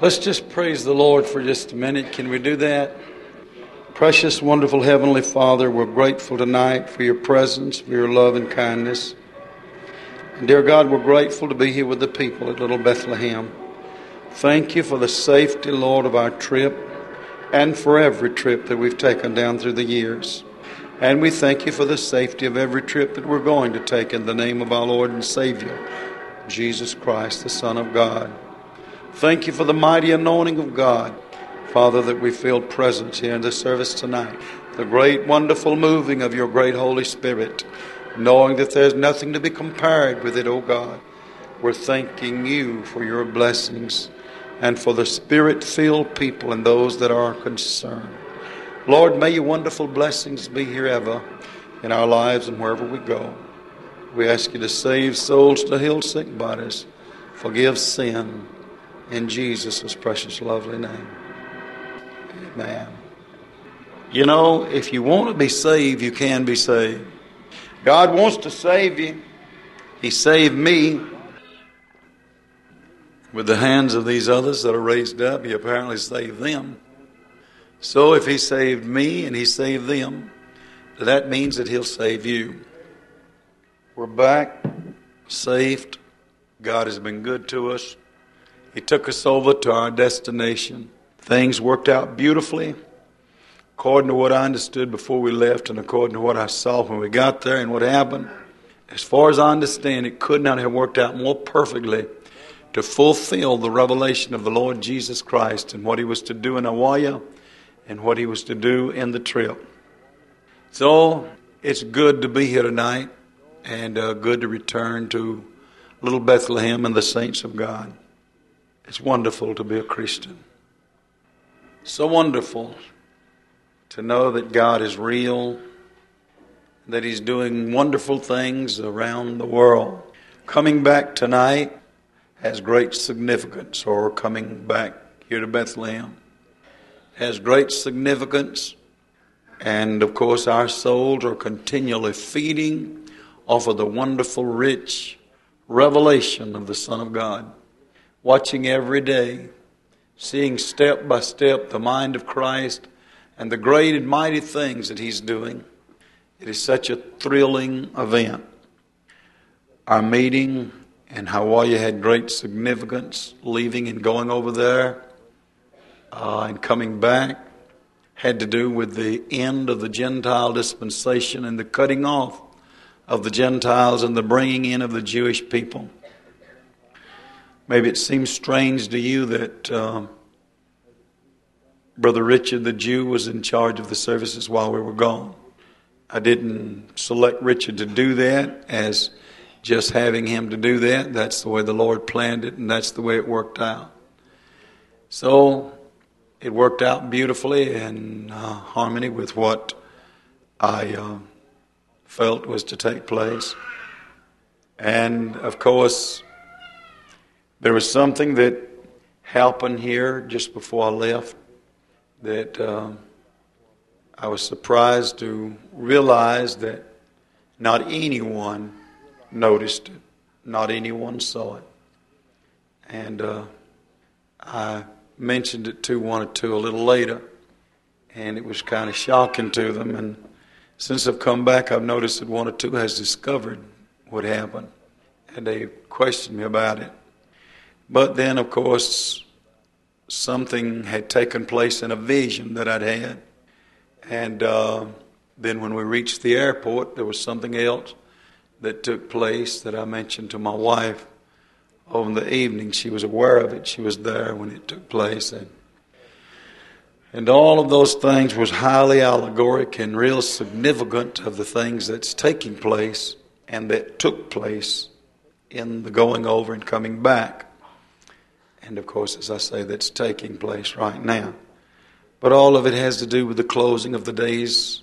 Let's just praise the Lord for just a minute. Can we do that? Precious, wonderful Heavenly Father, we're grateful tonight for your presence, for your love and kindness. And dear God, we're grateful to be here with the people at Little Bethlehem. Thank you for the safety, Lord, of our trip and for every trip that we've taken down through the years. And we thank you for the safety of every trip that we're going to take in the name of our Lord and Savior, Jesus Christ, the Son of God. Thank you for the mighty anointing of God, Father, that we feel presence here in the service tonight. The great, wonderful moving of your great Holy Spirit, knowing that there's nothing to be compared with it, O God. We're thanking you for your blessings and for the Spirit-filled people and those that are concerned. Lord, may your wonderful blessings be here ever in our lives and wherever we go. We ask you to save souls, to heal sick bodies, forgive sin, in Jesus' precious, lovely name. Amen. You know, if you want to be saved, you can be saved. God wants to save you. He saved me. With the hands of these others that are raised up, He apparently saved them. So if He saved me and He saved them, that means that He'll save you. We're back, saved. God has been good to us. He took us over to our destination. Things worked out beautifully, according to what I understood before we left and according to what I saw when we got there and what happened. As far as I understand, it could not have worked out more perfectly to fulfill the revelation of the Lord Jesus Christ and what He was to do in Hawaii and what He was to do in the trip. So it's good to be here tonight and good to return to Little Bethlehem and the saints of God. It's wonderful to be a Christian. So wonderful to know that God is real, that He's doing wonderful things around the world. Coming back tonight has great significance, or coming back here to Bethlehem has great significance. And of course our souls are continually feeding off of the wonderful, rich revelation of the Son of God. Watching every day, seeing step by step the mind of Christ and the great and mighty things that He's doing. It is such a thrilling event. Our meeting in Hawaii had great significance. Leaving and going over there and coming back had to do with the end of the Gentile dispensation and the cutting off of the Gentiles and the bringing in of the Jewish people. Maybe it seems strange to you that Brother Richard the Jew was in charge of the services while we were gone. I didn't select Richard to do that as just having him to do that. That's the way the Lord planned it, and that's the way it worked out. So it worked out beautifully in harmony with what I felt was to take place. And of course, there was something that happened here just before I left that I was surprised to realize that not anyone noticed it. Not anyone saw it. And I mentioned it to one or two a little later, and it was kind of shocking to them. And since I've come back, I've noticed that one or two has discovered what happened, and they questioned me about it. But then, of course, something had taken place in a vision that I'd had. And then when we reached the airport, there was something else that took place that I mentioned to my wife over the evening. She was aware of it. She was there when it took place. And all of those things was highly allegoric and real significant of the things that's taking place and that took place in the going over and coming back. And of course, as I say, that's taking place right now. But all of it has to do with the closing of the days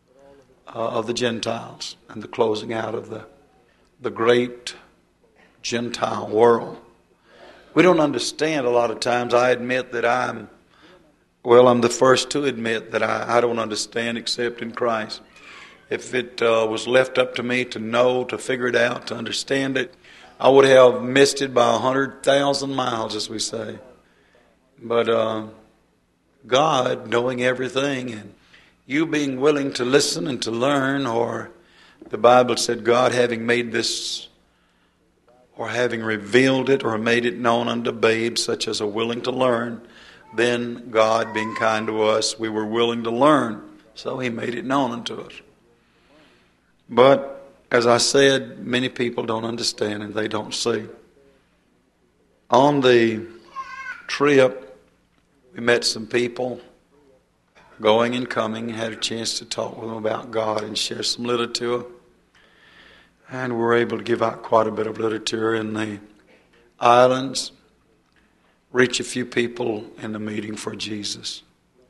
of the Gentiles and the closing out of the great Gentile world. We don't understand a lot of times. I admit that I'm the first to admit that I don't understand except in Christ. If it was left up to me to know, to figure it out, to understand it, I would have missed it by 100,000 miles, as we say. But God knowing everything and you being willing to listen and to learn, or the Bible said God having made this or having revealed it or made it known unto babes such as are willing to learn, then God being kind to us, we were willing to learn. So He made it known unto us. But as I said, many people don't understand and they don't see. On the trip, we met some people going and coming, had a chance to talk with them about God and share some literature. And we were able to give out quite a bit of literature in the islands, reach a few people in the meeting for Jesus.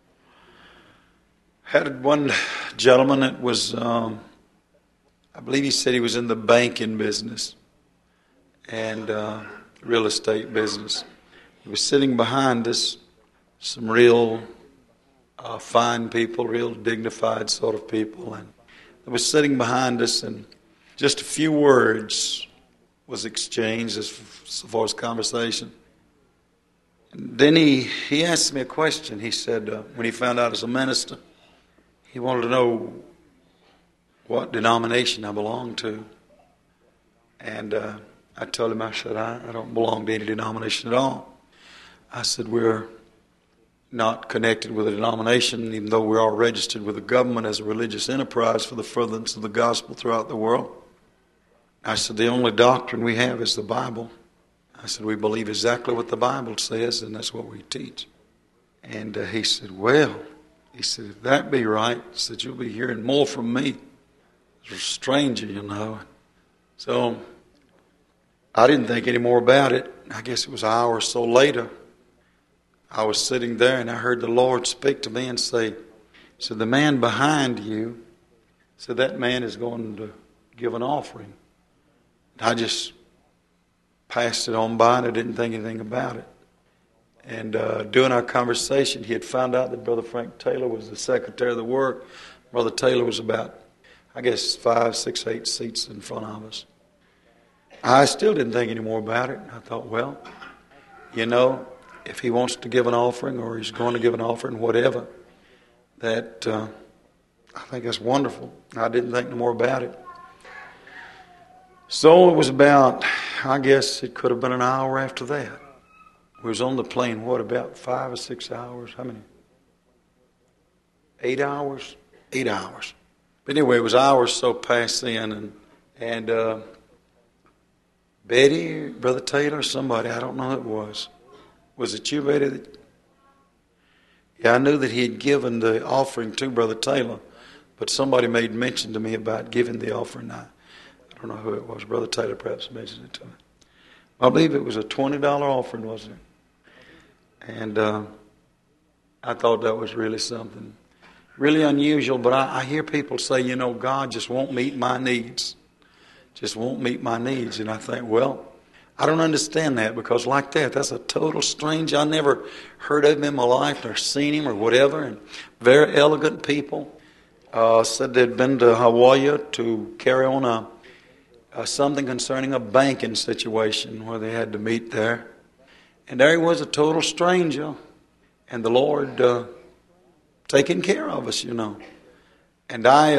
Had one gentleman that was, I believe he said he was in the banking business and real estate business. He was sitting behind us, some real fine people, real dignified sort of people, and they were sitting behind us, and just a few words was exchanged as far as conversation. And then he asked me a question. He said, when he found out I was a minister, he wanted to know what denomination I belonged to. And I told him, I said, I don't belong to any denomination at all. I said, we're not connected with a denomination, even though we are registered with the government as a religious enterprise for the furtherance of the gospel throughout the world. I said, the only doctrine we have is the Bible. I said, we believe exactly what the Bible says, and that's what we teach. And he said, well, he said, if that be right, he said, you'll be hearing more from me. As a stranger, you know. So I didn't think any more about it. I guess it was an hour or so later. I was sitting there and I heard the Lord speak to me and say, so the man behind you, so that man is going to give an offering. I just passed it on by and I didn't think anything about it. And during our conversation, he had found out that Brother Frank Taylor was the secretary of the work. Brother Taylor was about, I guess, 5, 6, 8 seats in front of us. I still didn't think any more about it. I thought, well, you know, if he wants to give an offering or he's going to give an offering, whatever, that I think that's wonderful. I didn't think no more about it. So it was about, I guess it could have been an hour after that. We was on the plane, about 5 or 6 hours? How many? 8 hours? 8 hours. But anyway, it was hours so past then, and Betty, Brother Taylor, somebody, I don't know who it was. Was it you, Betty? Yeah, I knew that he had given the offering to Brother Taylor, but somebody made mention to me about giving the offering. I don't know who it was. Brother Taylor perhaps mentioned it to me. I believe it was a $20 offering, wasn't it? And I thought that was really something. Really unusual, but I hear people say, you know, God just won't meet my needs. Just won't meet my needs. And I think, well, I don't understand that, because like that's a total stranger. I never heard of him in my life or seen him or whatever. And very elegant people. Said they'd been to Hawaii to carry on something concerning a banking situation where they had to meet there. And there he was, a total stranger. And the Lord taking care of us, you know. And I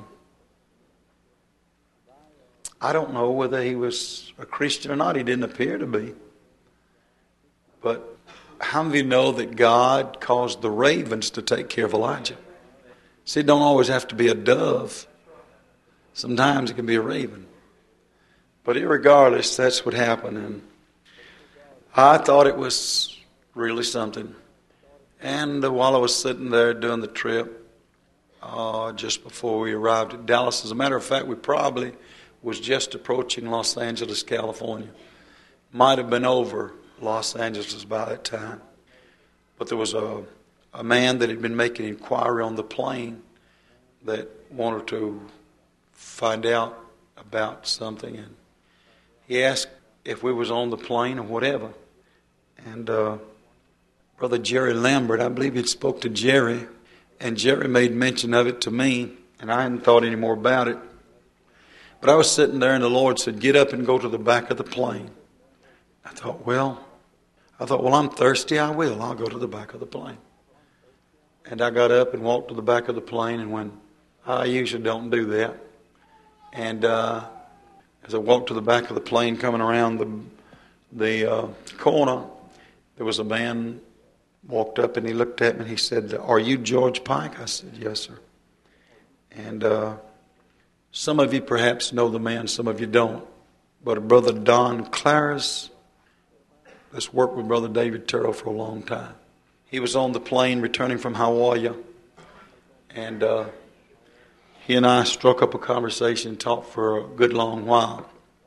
don't know whether he was a Christian or not. He didn't appear to be. But how many of you know that God caused the ravens to take care of Elijah? See, it don't always have to be a dove. Sometimes it can be a raven. But irregardless, that's what happened. And I thought it was really something. And while I was sitting there doing the trip, just before we arrived at Dallas, as a matter of fact, we probably was just approaching Los Angeles, California. Might have been over Los Angeles by that time. But there was a man that had been making inquiry on the plane that wanted to find out about something. And he asked if we was on the plane or whatever. And Brother Jerry Lambert, I believe he spoke to Jerry. And Jerry made mention of it to me. And I hadn't thought any more about it. But I was sitting there and the Lord said, get up and go to the back of the plane. I thought, well, I thought, well, I'm thirsty. I'll go to the back of the plane. And I got up and walked to the back of the plane, and when I usually don't do that. And as I walked to the back of the plane, coming around the corner, there was a man walked up, and he looked at me, and he said, "Are you George Pike?" I said, "Yes, sir." And some of you perhaps know the man, some of you don't. But Brother Don Claris has worked with Brother David Terrell for a long time. He was on the plane returning from Hawaii, and he and I struck up a conversation and talked for a good long while.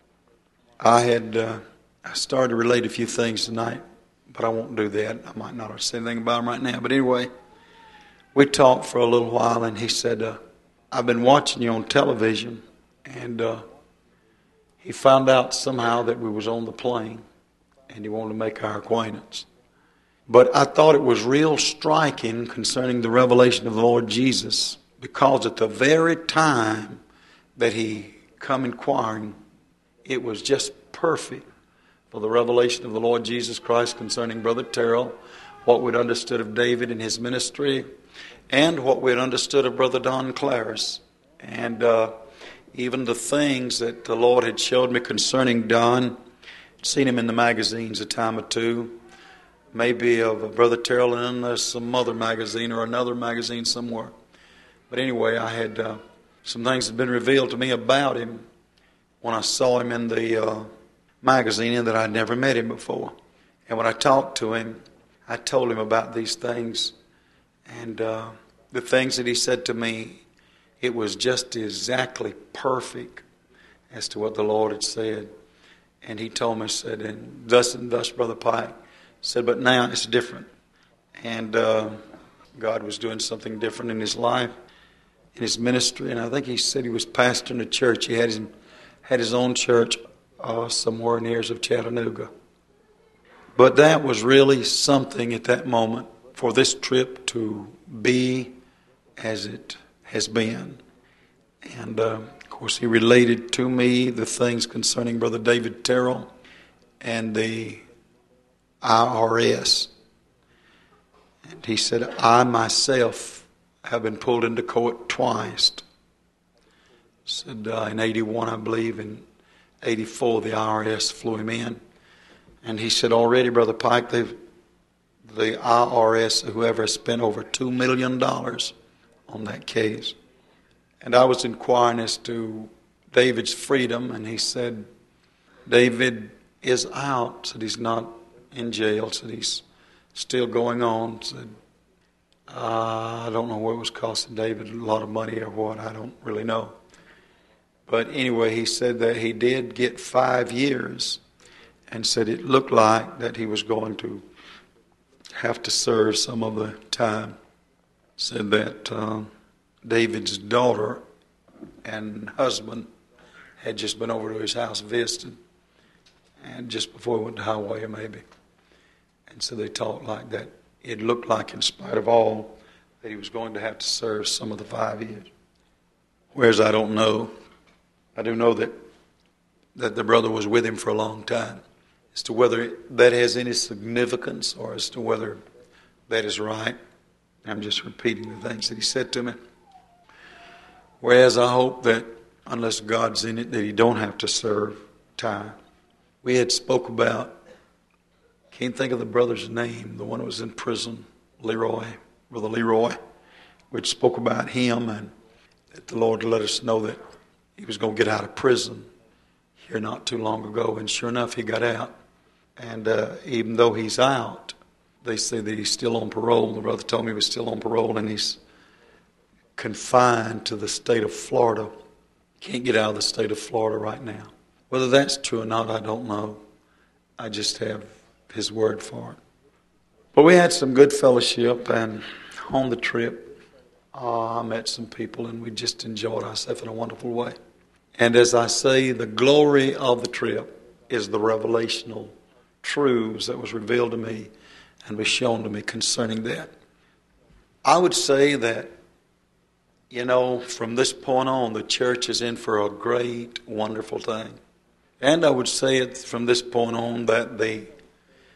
I started to relate a few things tonight, but I won't do that. I might not say anything about them right now. But anyway, we talked for a little while, and he said, "I've been watching you on television," and he found out somehow that we was on the plane, and he wanted to make our acquaintance. But I thought it was real striking concerning the revelation of the Lord Jesus, because at the very time that he come inquiring, it was just perfect for the revelation of the Lord Jesus Christ concerning Brother Terrell, what we'd understood of David and his ministry, and what we'd understood of Brother Don Claris. And even the things that the Lord had showed me concerning Don, seen him in the magazines a time or two, maybe of Brother Terrell in some other magazine or another magazine somewhere. But anyway, I had some things that had been revealed to me about him when I saw him in the magazine, and that I'd never met him before. And when I talked to him, I told him about these things. And the things that he said to me, it was just exactly perfect as to what the Lord had said. And he told me, said, and thus, Brother Pike, said, but now it's different. And God was doing something different in his life, in his ministry. And I think he said he was pastoring a church. He had his own church somewhere in the areas of Chattanooga. But that was really something at that moment for this trip to be as it has been. And of course, he related to me the things concerning Brother David Terrell and the IRS. And he said, I myself have been pulled into court twice. Said in 81, I believe, in 84, the IRS flew him in. And he said, already, Brother Pike, the IRS, whoever, has spent over $2 million on that case. And I was inquiring as to David's freedom, and he said, David is out. Said he's not in jail. Said he's still going on. Said, I don't know what it was costing David, a lot of money or what. I don't really know. But anyway, he said that he did get 5 years, and said it looked like that he was going to have to serve some of the time. Said that David's daughter and husband had just been over to his house visiting, and just before he went to Hawaii maybe. And so they talked like that. It looked like, in spite of all, that he was going to have to serve some of the 5 years. Whereas I don't know. I do know that the brother was with him for a long time. As to whether that has any significance or as to whether that is right, I'm just repeating the things that he said to me. Whereas I hope that, unless God's in it, that he don't have to serve time. We had spoke about, can't think of the brother's name, the one who was in prison, Leroy, Brother Leroy. We spoke about him, and that the Lord let us know that he was going to get out of prison here not too long ago. And sure enough, he got out. And even though he's out, they say that he's still on parole. The brother told me he was still on parole, and he's confined to the state of Florida. Can't get out of the state of Florida right now. Whether that's true or not, I don't know. I just have his word for it. But we had some good fellowship, and on the trip, I met some people, and we just enjoyed ourselves in a wonderful way. And as I say, the glory of the trip is the revelational truths that was revealed to me and was shown to me concerning that. I would say that, from this point on, the church is in for a great, wonderful thing. And I would say it from this point on that the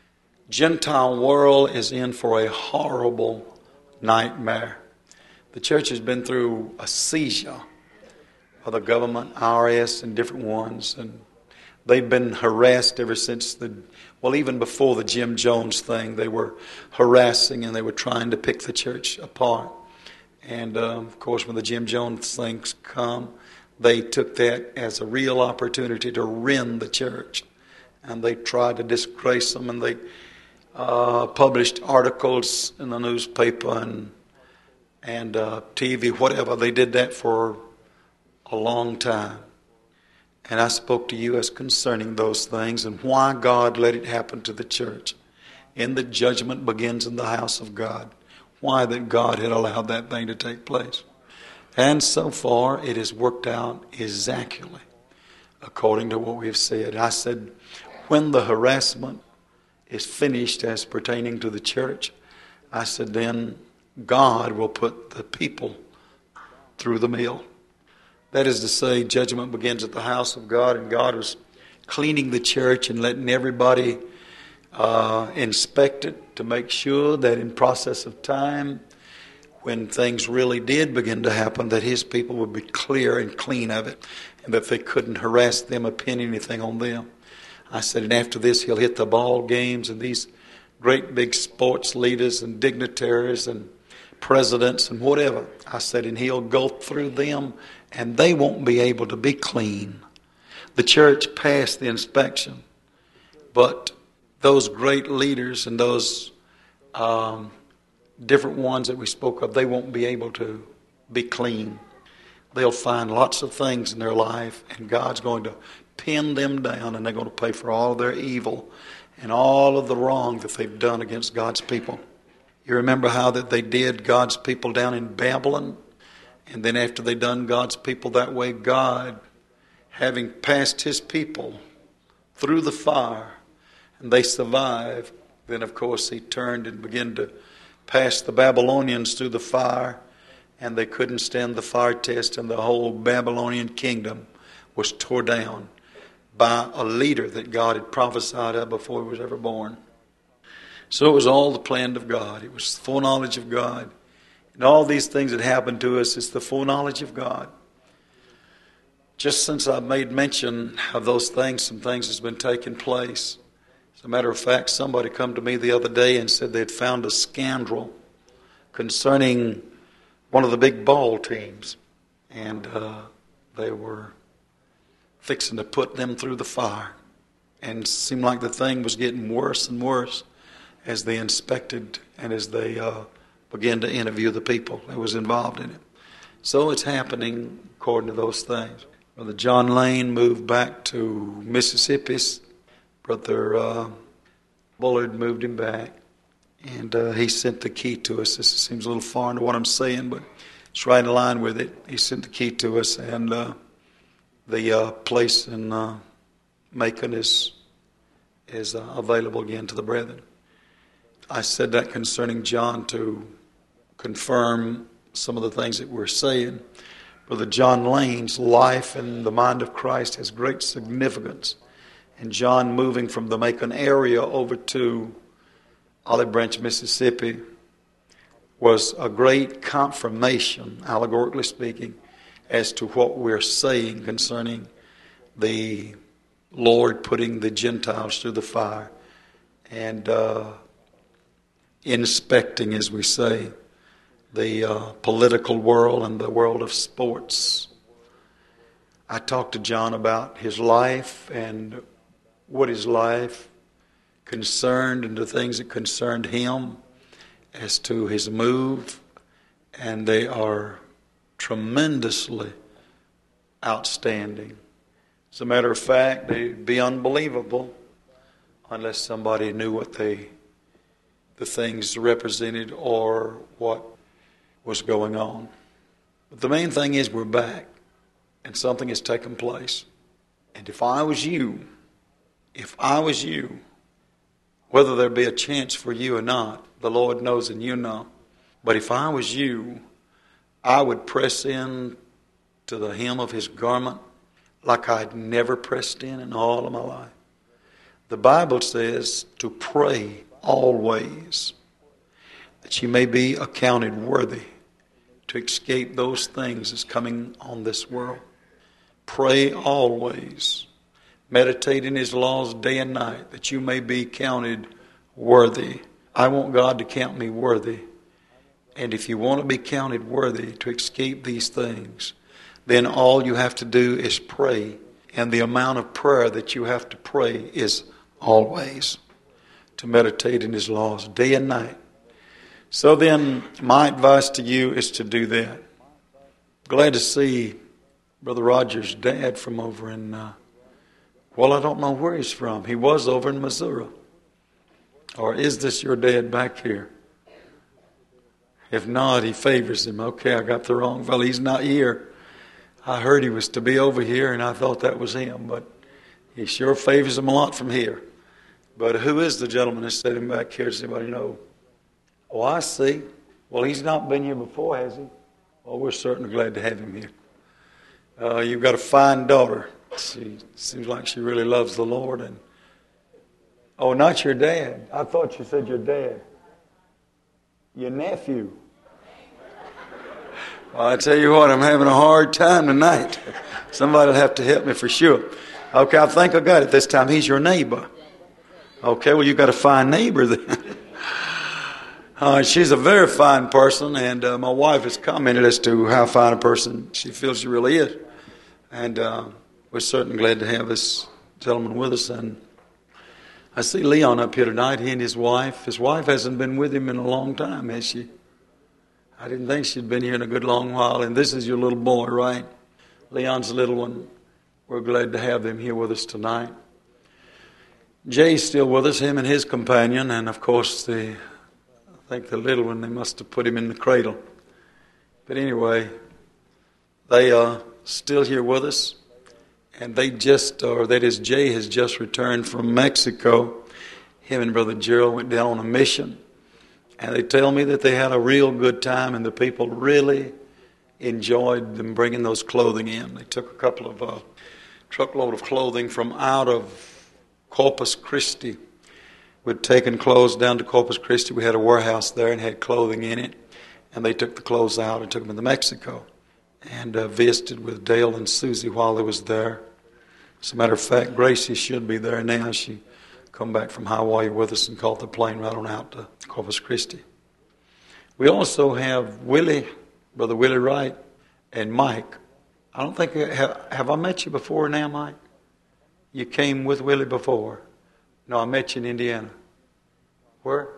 Gentile world is in for a horrible nightmare. The church has been through a seizure of the government, IRS, and different ones, and they've been harassed ever since even before the Jim Jones thing. They were harassing and they were trying to pick the church apart. And of course, when the Jim Jones things come, they took that as a real opportunity to rend the church. And they tried to disgrace them, and they published articles in the newspaper and TV, whatever. They did that for a long time. And I spoke to you as concerning those things and why God let it happen to the church. And the judgment begins in the house of God. Why that God had allowed that thing to take place. And so far it has worked out exactly according to what we've said. I said, when the harassment is finished as pertaining to the church, I said, then God will put the people through the mill. That is to say, judgment begins at the house of God, and God was cleaning the church and letting everybody inspect it to make sure that in process of time, when things really did begin to happen, that His people would be clear and clean of it, and that they couldn't harass them or pin anything on them. I said, and after this, He'll hit the ball games and these great big sports leaders and dignitaries and presidents and whatever. I said, and He'll go through them and they won't be able to be clean. The church passed the inspection, but those great leaders and those different ones that we spoke of, they won't be able to be clean. They'll find lots of things in their life, and God's going to pin them down, and they're going to pay for all their evil and all of the wrong that they've done against God's people. You remember how that they did God's people down in Babylon? And then after they done God's people that way, God, having passed His people through the fire, and they survived, then of course He turned and began to pass the Babylonians through the fire, and they couldn't stand the fire test, and the whole Babylonian kingdom was tore down by a leader that God had prophesied of before he was ever born. So it was all the plan of God. It was the foreknowledge of God. And all these things that happened to us, it's the foreknowledge of God. Just since I've made mention of those things, some things has been taking place. As a matter of fact, somebody come to me the other day and said they'd found a scandal concerning one of the big ball teams. And they were fixing to put them through the fire. And it seemed like the thing was getting worse and worse as they inspected and as they began to interview the people that was involved in it. So it's happening according to those things. Brother John Lane moved back to Mississippi. Brother Bullard moved him back. And he sent the key to us. This seems a little foreign to what I'm saying, but it's right in line with it. He sent the key to us, and the place in Macon is available again to the brethren. I said that concerning John to confirm some of the things that we're saying. Brother John Lane's life in the mind of Christ has great significance. And John moving from the Macon area over to Olive Branch, Mississippi, was a great confirmation, allegorically speaking, as to what we're saying concerning the Lord putting the Gentiles through the fire and inspecting, as we say, the political world and the world of sports. I talked to John about his life and what his life concerned and the things that concerned him as to his move, and they are tremendously outstanding. As a matter of fact, they'd be unbelievable unless somebody knew what the things represented or what was going on. But the main thing is we're back, and something has taken place. And if I was you, whether there be a chance for you or not, the Lord knows and you know. But if I was you, I would press in to the hem of His garment like I'd never pressed in all of my life. The Bible says to pray always, that you may be accounted worthy to escape those things that's coming on this world. Pray always. Meditate in His laws day and night, that you may be counted worthy. I want God to count me worthy. And if you want to be counted worthy to escape these things, then all you have to do is pray. And the amount of prayer that you have to pray is always to meditate in His laws day and night. So then, my advice to you is to do that. Glad to see Brother Roger's dad from over in, well, I don't know where he's from. He was over in Missouri. Or is this your dad back here? If not, he favors him. Okay, I got the wrong fellow. He's not here. I heard he was to be over here, and I thought that was him. But he sure favors him a lot from here. But who is the gentleman that's sitting back here? Does anybody know? Oh, I see. Well, he's not been here before, has he? Well, we're certainly glad to have him here. You've got a fine daughter. She seems like she really loves the Lord. And oh, not your dad. I thought you said your dad. Your nephew. Well, I tell you what, I'm having a hard time tonight. Somebody will have to help me for sure. Okay, I think I got it this time. He's your neighbor. Okay, well, you've got a fine neighbor then. She's a very fine person, and my wife has commented as to how fine a person she feels she really is. And we're certainly glad to have this gentleman with us. And I see Leon up here tonight, he and his wife. His wife hasn't been with him in a long time, has she? I didn't think she'd been here in a good long while. And this is your little boy, right? Leon's the little one. We're glad to have them here with us tonight. Jay's still with us, him and his companion. And, of course, I think the little one, they must have put him in the cradle. But anyway, they are still here with us. And Jay has just returned from Mexico. Him and Brother Gerald went down on a mission. And they tell me that they had a real good time, and the people really enjoyed them bringing those clothing in. They took a couple of truckload of clothing from out of Corpus Christi. We'd taken clothes down to Corpus Christi. We had a warehouse there and had clothing in it. And they took the clothes out and took them to Mexico. And visited with Dale and Susie while they was there. As a matter of fact, Gracie should be there now. She come back from Hawaii with us and caught the plane right on out to Corpus Christi. We also have Willie, Brother Willie Wright, and Mike. I don't think, have I met you before now, Mike? You came with Willie before. No, I met you in Indiana. Where?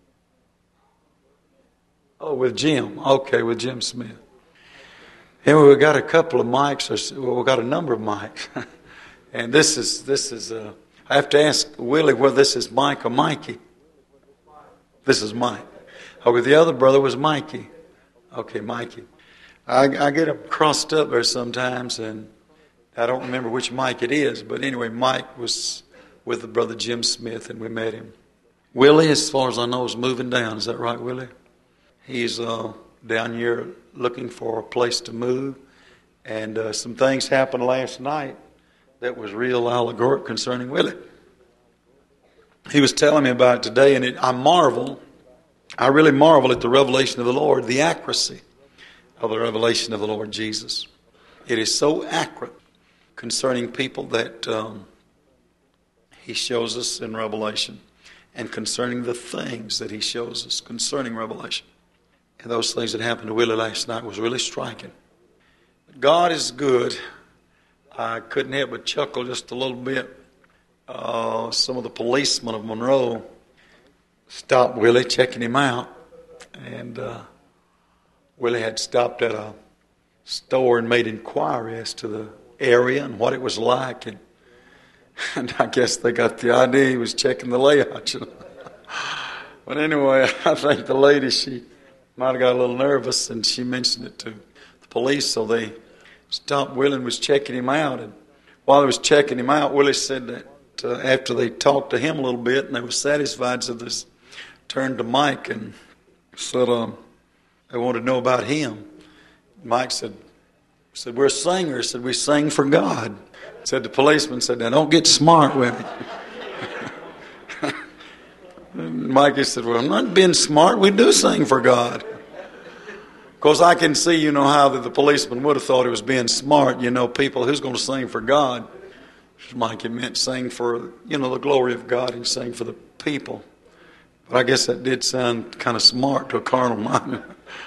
Oh, with Jim. Okay, with Jim Smith. And we've got a couple of mics, we've got a number of mics. And this is. I have to ask Willie whether this is Mike or Mikey. This is Mike. Okay, the other brother was Mikey. Okay, Mikey. I get them crossed up there sometimes, and I don't remember which Mike it is. But anyway, Mike was with the brother Jim Smith, and we met him. Willie, as far as I know, is moving down. Is that right, Willie? He's down here looking for a place to move. And some things happened last night that was real allegoric concerning Willie. He was telling me about it today, and I really marvel at the revelation of the Lord, the accuracy of the revelation of the Lord Jesus. It is so accurate concerning people that He shows us in Revelation, and concerning the things that He shows us concerning Revelation. And those things that happened to Willie last night was really striking. God is good. I couldn't help but chuckle just a little bit. Some of the policemen of Monroe stopped Willie, checking him out. And Willie had stopped at a store and made inquiry as to the area and what it was like. And I guess they got the idea he was checking the layout. But anyway, I think the lady, she might have got a little nervous, and she mentioned it to the police, so they stopped Willie and was checking him out. And while they was checking him out, Willie said that after they talked to him a little bit and they were satisfied, so they turned to Mike and said they wanted to know about him. Mike said, we're singers. Said, we sing for God. Said the policeman said, now don't get smart with me. Mikey said, well, I'm not being smart. We do sing for God. Of course, I can see, how the policeman would have thought he was being smart. People, who's going to sing for God? Mikey meant sing for, the glory of God and sing for the people. But I guess that did sound kind of smart to a carnal mind.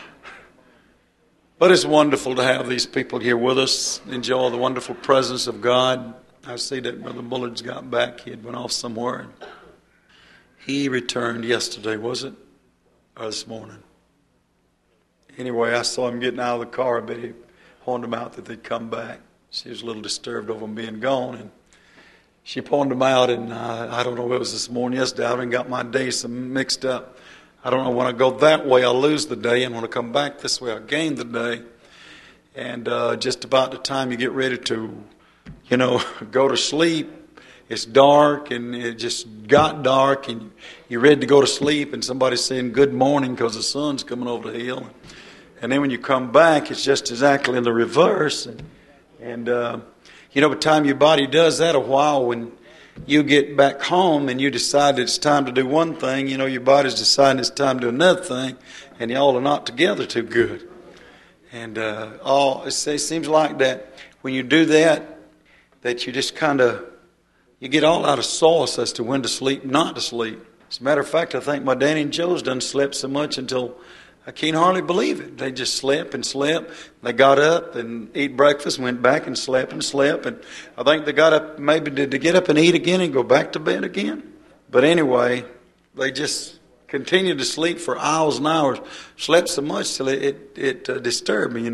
But it's wonderful to have these people here with us, enjoy the wonderful presence of God. I see that Brother Bullard's got back. He had went off somewhere. He returned yesterday, was it? Or this morning? Anyway, I saw him getting out of the car. I bet he pointed them out that they'd come back. She was a little disturbed over him being gone. And she pointed them out, and I don't know if it was this morning, yesterday. I haven't got my days mixed up. I don't know, when I go that way, I'll lose the day. And when I come back this way, I'll gain the day. And just about the time you get ready to, go to sleep, it's dark, and it just got dark, and you're ready to go to sleep, and somebody's saying good morning because the sun's coming over the hill. And then when you come back, it's just exactly in the reverse. And by the time your body does that a while, when you get back home and you decide it's time to do one thing, your body's deciding it's time to do another thing, and y'all are not together too good. And it seems like that when you do that you just kind of, you get all out of sauce as to when to sleep, not to sleep. As a matter of fact, I think my Danny and Joe's done slept so much until I can't hardly believe it. They just slept and slept. They got up and ate breakfast, went back and slept. And I think they got up, maybe did they get up and eat again and go back to bed again? But anyway, they just continued to sleep for hours and hours. Slept so much till it disturbed me,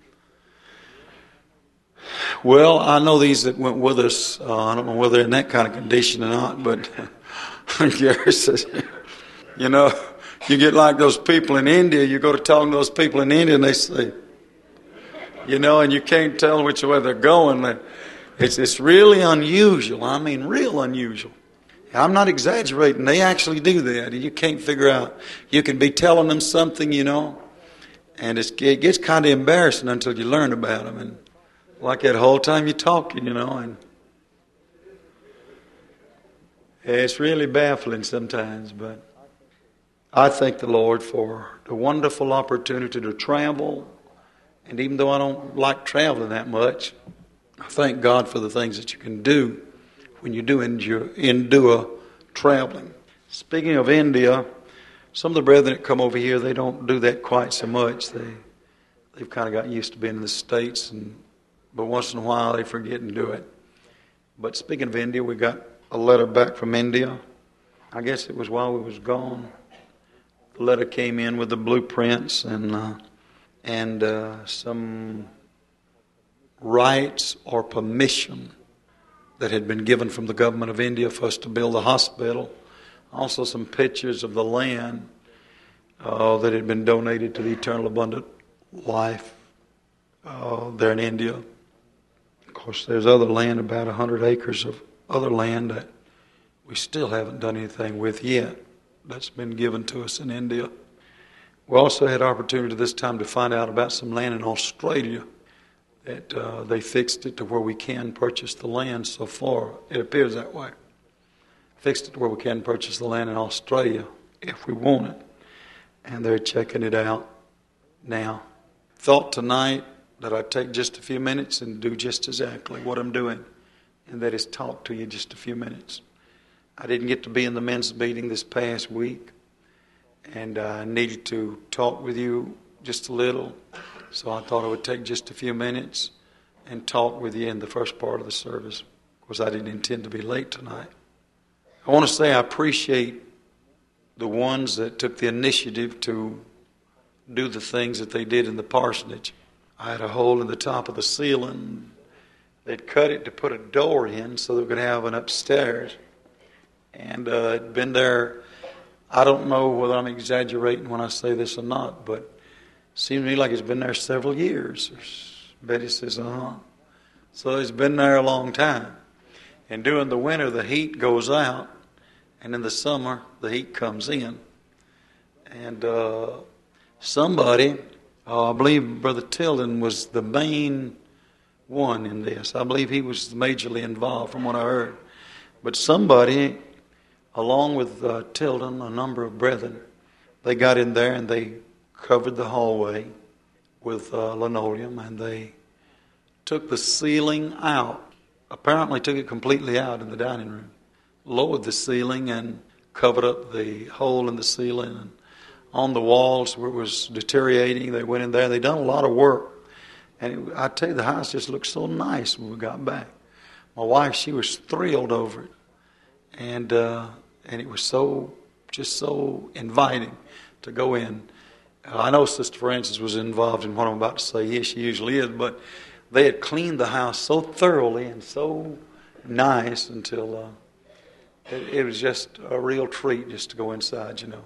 Well, I know these that went with us, I don't know whether they're in that kind of condition or not, but Gary says, you get like those people in India, you go to talk to those people in India and they say, and you can't tell which way they're going. It's really unusual. I mean, real unusual. I'm not exaggerating. They actually do that. And you can't figure out. You can be telling them something, and it gets kind of embarrassing until you learn about them. And like that whole time you're talking, and it's really baffling sometimes, but I thank the Lord for the wonderful opportunity to travel. And even though I don't like traveling that much, I thank God for the things that you can do when you do endure traveling. Speaking of India, some of the brethren that come over here, they don't do that quite so much. They've kind of got used to being in the States, but once in a while they forget and do it. But speaking of India, we got a letter back from India. I guess it was while we was gone. The letter came in with the blueprints and some rights or permission that had been given from the government of India for us to build a hospital. Also some pictures of the land that had been donated to the Eternal Abundant Life there in India. Of course, there's other land, about 100 acres of other land that we still haven't done anything with yet. That's been given to us in India. We also had opportunity this time to find out about some land in Australia that they fixed it to where we can purchase the land so far. It appears that way. Fixed it to where we can purchase the land in Australia if we want it. And they're checking it out now. Thought tonight that I'd take just a few minutes and do just exactly what I'm doing, and that is talk to you just a few minutes. I didn't get to be in the men's meeting this past week, and I needed to talk with you just a little, so I thought I would take just a few minutes and talk with you in the first part of the service, because I didn't intend to be late tonight. I want to say I appreciate the ones that took the initiative to do the things that they did in the parsonage. I had a hole in the top of the ceiling. They'd cut it to put a door in so they could have an upstairs. And it'd been there, I don't know whether I'm exaggerating when I say this or not, but it seems to me like it's been there several years. Betty says, So it's been there a long time. And during the winter, the heat goes out, and in the summer, the heat comes in. And somebody, I believe Brother Tilden was the main one in this. I believe he was majorly involved from what I heard. But somebody along with Tilden, a number of brethren. They got in there and they covered the hallway with linoleum, and they took the ceiling out. Apparently took it completely out in the dining room. Lowered the ceiling and covered up the hole in the ceiling. And on the walls where it was deteriorating, they went in there. They done a lot of work. And I tell you, the house just looked so nice when we got back. My wife, she was thrilled over it. And it was just so inviting to go in. I know Sister Francis was involved in what I'm about to say. Yes, she usually is. But they had cleaned the house so thoroughly and so nice until it was just a real treat just to go inside, you know.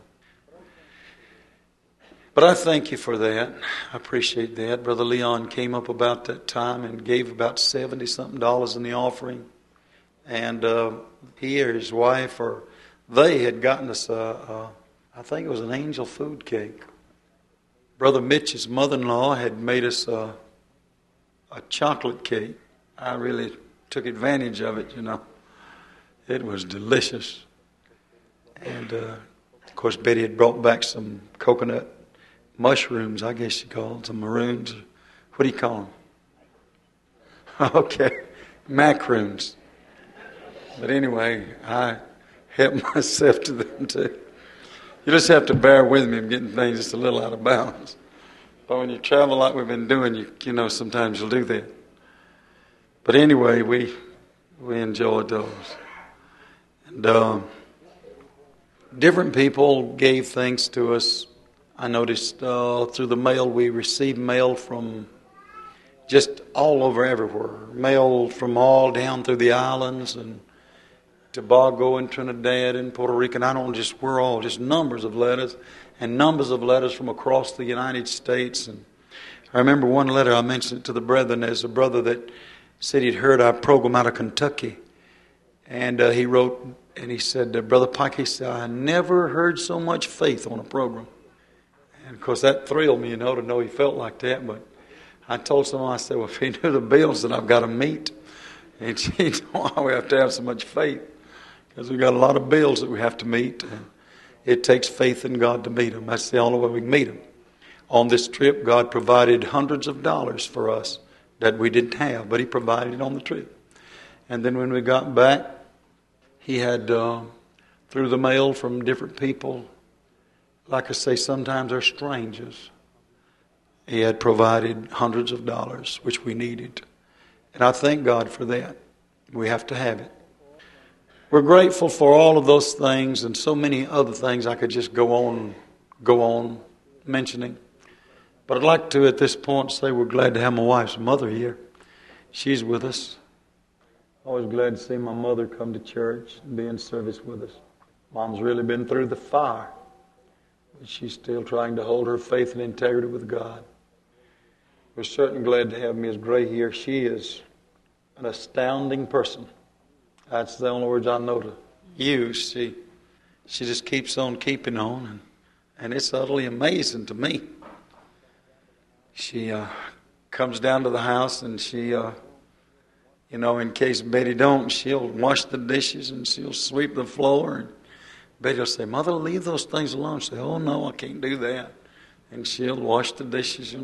But I thank you for that. I appreciate that. Brother Leon came up about that time and gave about $70-something in the offering. And he or his wife they had gotten us I think it was an angel food cake. Brother Mitch's mother-in-law had made us a chocolate cake. I really took advantage of it, you know. It was delicious. And, of course, Betty had brought back some coconut mushrooms, I guess you call them, some maroons. What do you call them? Okay, macaroons. But anyway, I helped myself to them too. You just have to bear with me. I'm getting things just a little out of balance. But when you travel like we've been doing, you know, sometimes you'll do that. But anyway, we enjoyed those. And different people gave things to us. I noticed through the mail, we received mail from just all over everywhere. Mail from all down through the islands and Tobago and Trinidad and Puerto Rico. And just numbers of letters and numbers of letters from across the United States. And I remember one letter, I mentioned it to the brethren. There's a brother that said he'd heard our program out of Kentucky. And he wrote, and he said, Brother Pike, he said, I never heard so much faith on a program. And of course that thrilled me, you know, to know he felt like that. But I told someone, I said, well, if he knew the bills that I've got to meet, and he knew why we have to have so much faith. Because we've got a lot of bills that we have to meet. And it takes faith in God to meet them. That's the only way we can meet them. On this trip, God provided hundreds of dollars for us that we didn't have, but He provided it on the trip. And then when we got back, He had, through the mail from different people, like I say, sometimes they're strangers. He had provided hundreds of dollars, which we needed. And I thank God for that. We have to have it. We're grateful for all of those things and so many other things I could just go on mentioning. But I'd like to, at this point, say we're glad to have my wife's mother here. She's with us. Always glad to see my mother come to church and be in service with us. Mom's really been through the fire. But she's still trying to hold her faith and integrity with God. We're certainly glad to have Ms. Gray here. She is an astounding person. That's the only words I know to use. She just keeps on keeping on. And it's utterly amazing to me. She comes down to the house and she, in case Betty don't, she'll wash the dishes and she'll sweep the floor. And Betty will say, Mother, leave those things alone. She'll say, oh, no, I can't do that. And she'll wash the dishes,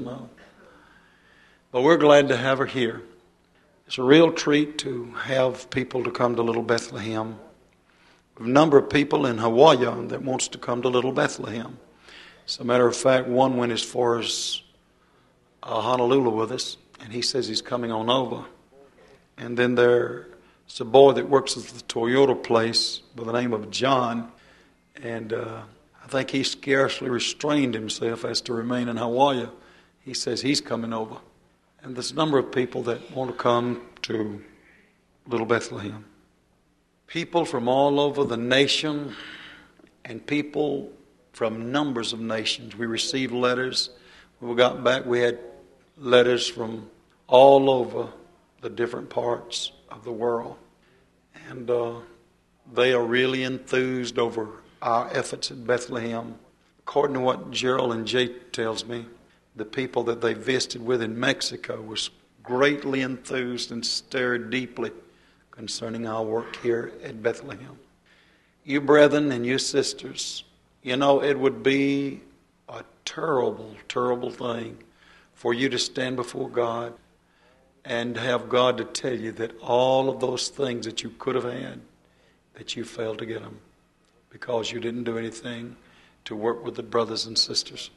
But we're glad to have her here. It's a real treat to have people to come to Little Bethlehem. We have a number of people in Hawaii that wants to come to Little Bethlehem. As a matter of fact, one went as far as Honolulu with us, and he says he's coming on over. And then there's a boy that works at the Toyota place by the name of John, and I think he scarcely restrained himself as to remain in Hawaii. He says he's coming over. And there's a number of people that want to come to Little Bethlehem. People from all over the nation and people from numbers of nations. We received letters. When we got back, we had letters from all over the different parts of the world. And they are really enthused over our efforts at Bethlehem. According to what Gerald and Jay tells me, the people that they visited with in Mexico was greatly enthused and stirred deeply concerning our work here at Bethlehem. You brethren and you sisters, you know, it would be a terrible, terrible thing for you to stand before God and have God to tell you that all of those things that you could have had, that you failed to get them because you didn't do anything to work with the brothers and sisters.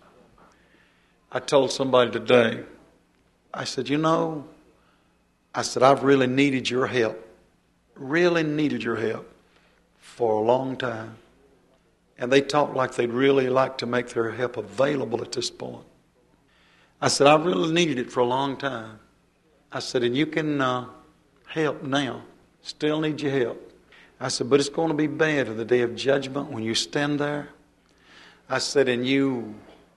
I told somebody today, I said, you know, I've really needed your help. Really needed your help for a long time. And they talked like they'd really like to make their help available at this point. I said, I've really needed it for a long time. I said, and you can help now. Still need your help. I said, but it's going to be bad in the day of judgment when you stand there. I said, and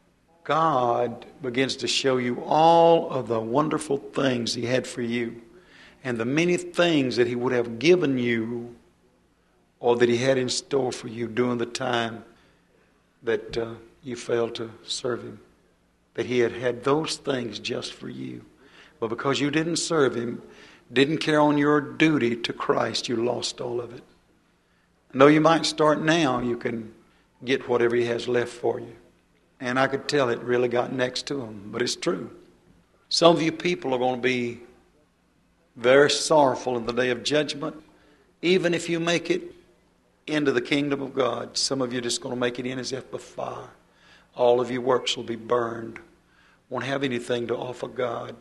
God begins to show you all of the wonderful things He had for you and the many things that He would have given you or that He had in store for you during the time that you failed to serve Him. That He had those things just for you. But because you didn't serve Him, didn't carry on your duty to Christ, you lost all of it. And though you might start now, you can get whatever He has left for you. And I could tell it really got next to Him, but it's true. Some of you people are going to be very sorrowful in the day of judgment, even if you make it into the kingdom of God. Some of you are just going to make it in as if by fire. All of your works will be burned. Won't have anything to offer God.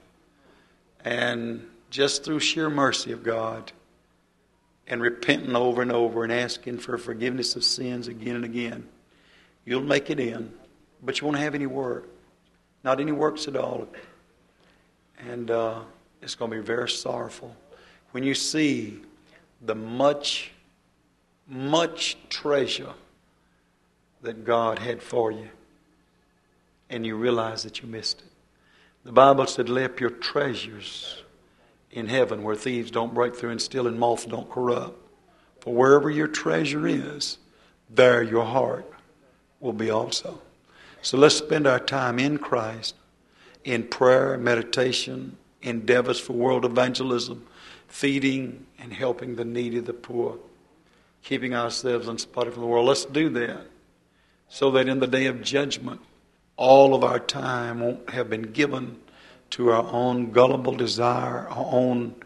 And just through sheer mercy of God and repenting over and over and asking for forgiveness of sins again and again, you'll make it in. But you won't have any work. Not any works at all. And it's going to be very sorrowful when you see the much, much treasure that God had for you and you realize that you missed it. The Bible said, lay up your treasures in heaven where thieves don't break through and steal and moths don't corrupt. For wherever your treasure is, there your heart will be also. So let's spend our time in Christ, in prayer, meditation, endeavors for world evangelism, feeding and helping the needy, the poor, keeping ourselves unspotted from the world. Let's do that so that in the day of judgment, all of our time won't have been given to our own gullible desire, our own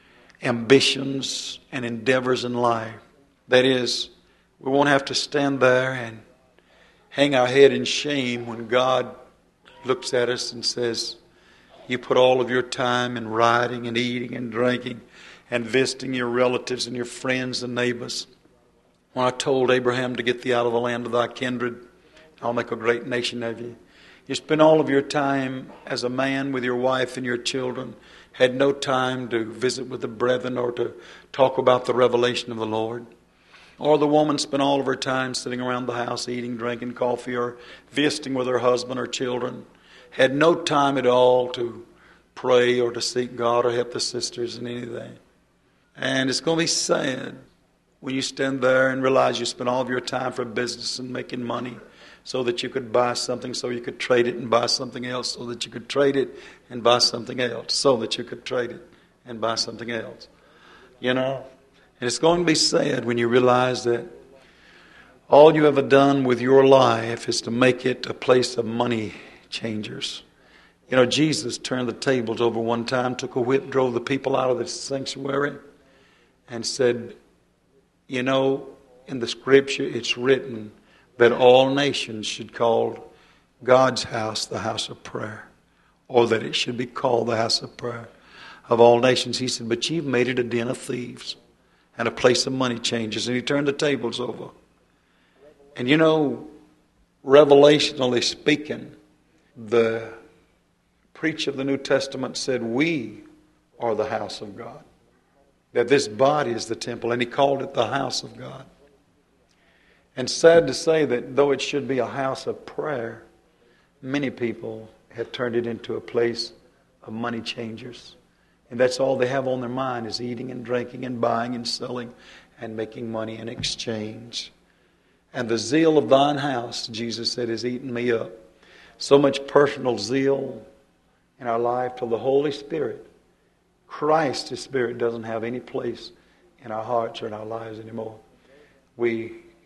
ambitions and endeavors in life. That is, we won't have to stand there and hang our head in shame when God looks at us and says, you put all of your time in riding and eating and drinking and visiting your relatives and your friends and neighbors. When I told Abraham to get thee out of the land of thy kindred, I'll make a great nation of you. You spend all of your time as a man with your wife and your children, had no time to visit with the brethren or to talk about the revelation of the Lord. Or the woman spent all of her time sitting around the house eating, drinking coffee, or visiting with her husband or children. Had no time at all to pray or to seek God or help the sisters in anything. And it's going to be sad when you stand there and realize you spent all of your time for business and making money so that you could buy something, so you could trade it and buy something else, so that you could trade it and buy something else, so that you could trade it and buy something else. You know? And it's going to be sad when you realize that all you ever done with your life is to make it a place of money changers. You know, Jesus turned the tables over one time, took a whip, drove the people out of the sanctuary, and said, you know, in the scripture it's written that all nations should call God's house the house of prayer, or that it should be called the house of prayer of all nations. He said, but you've made it a den of thieves and a place of money changers. And He turned the tables over. And you know, revelationally speaking, the preacher of the New Testament said, we are the house of God. That this body is the temple, and he called it the house of God. And sad to say that though it should be a house of prayer, many people have turned it into a place of money changers. And that's all they have on their mind is eating and drinking and buying and selling and making money in exchange. And the zeal of thine house, Jesus said, is eating me up. So much personal zeal in our life till the Holy Spirit, Christ, His Spirit, doesn't have any place in our hearts or in our lives anymore. We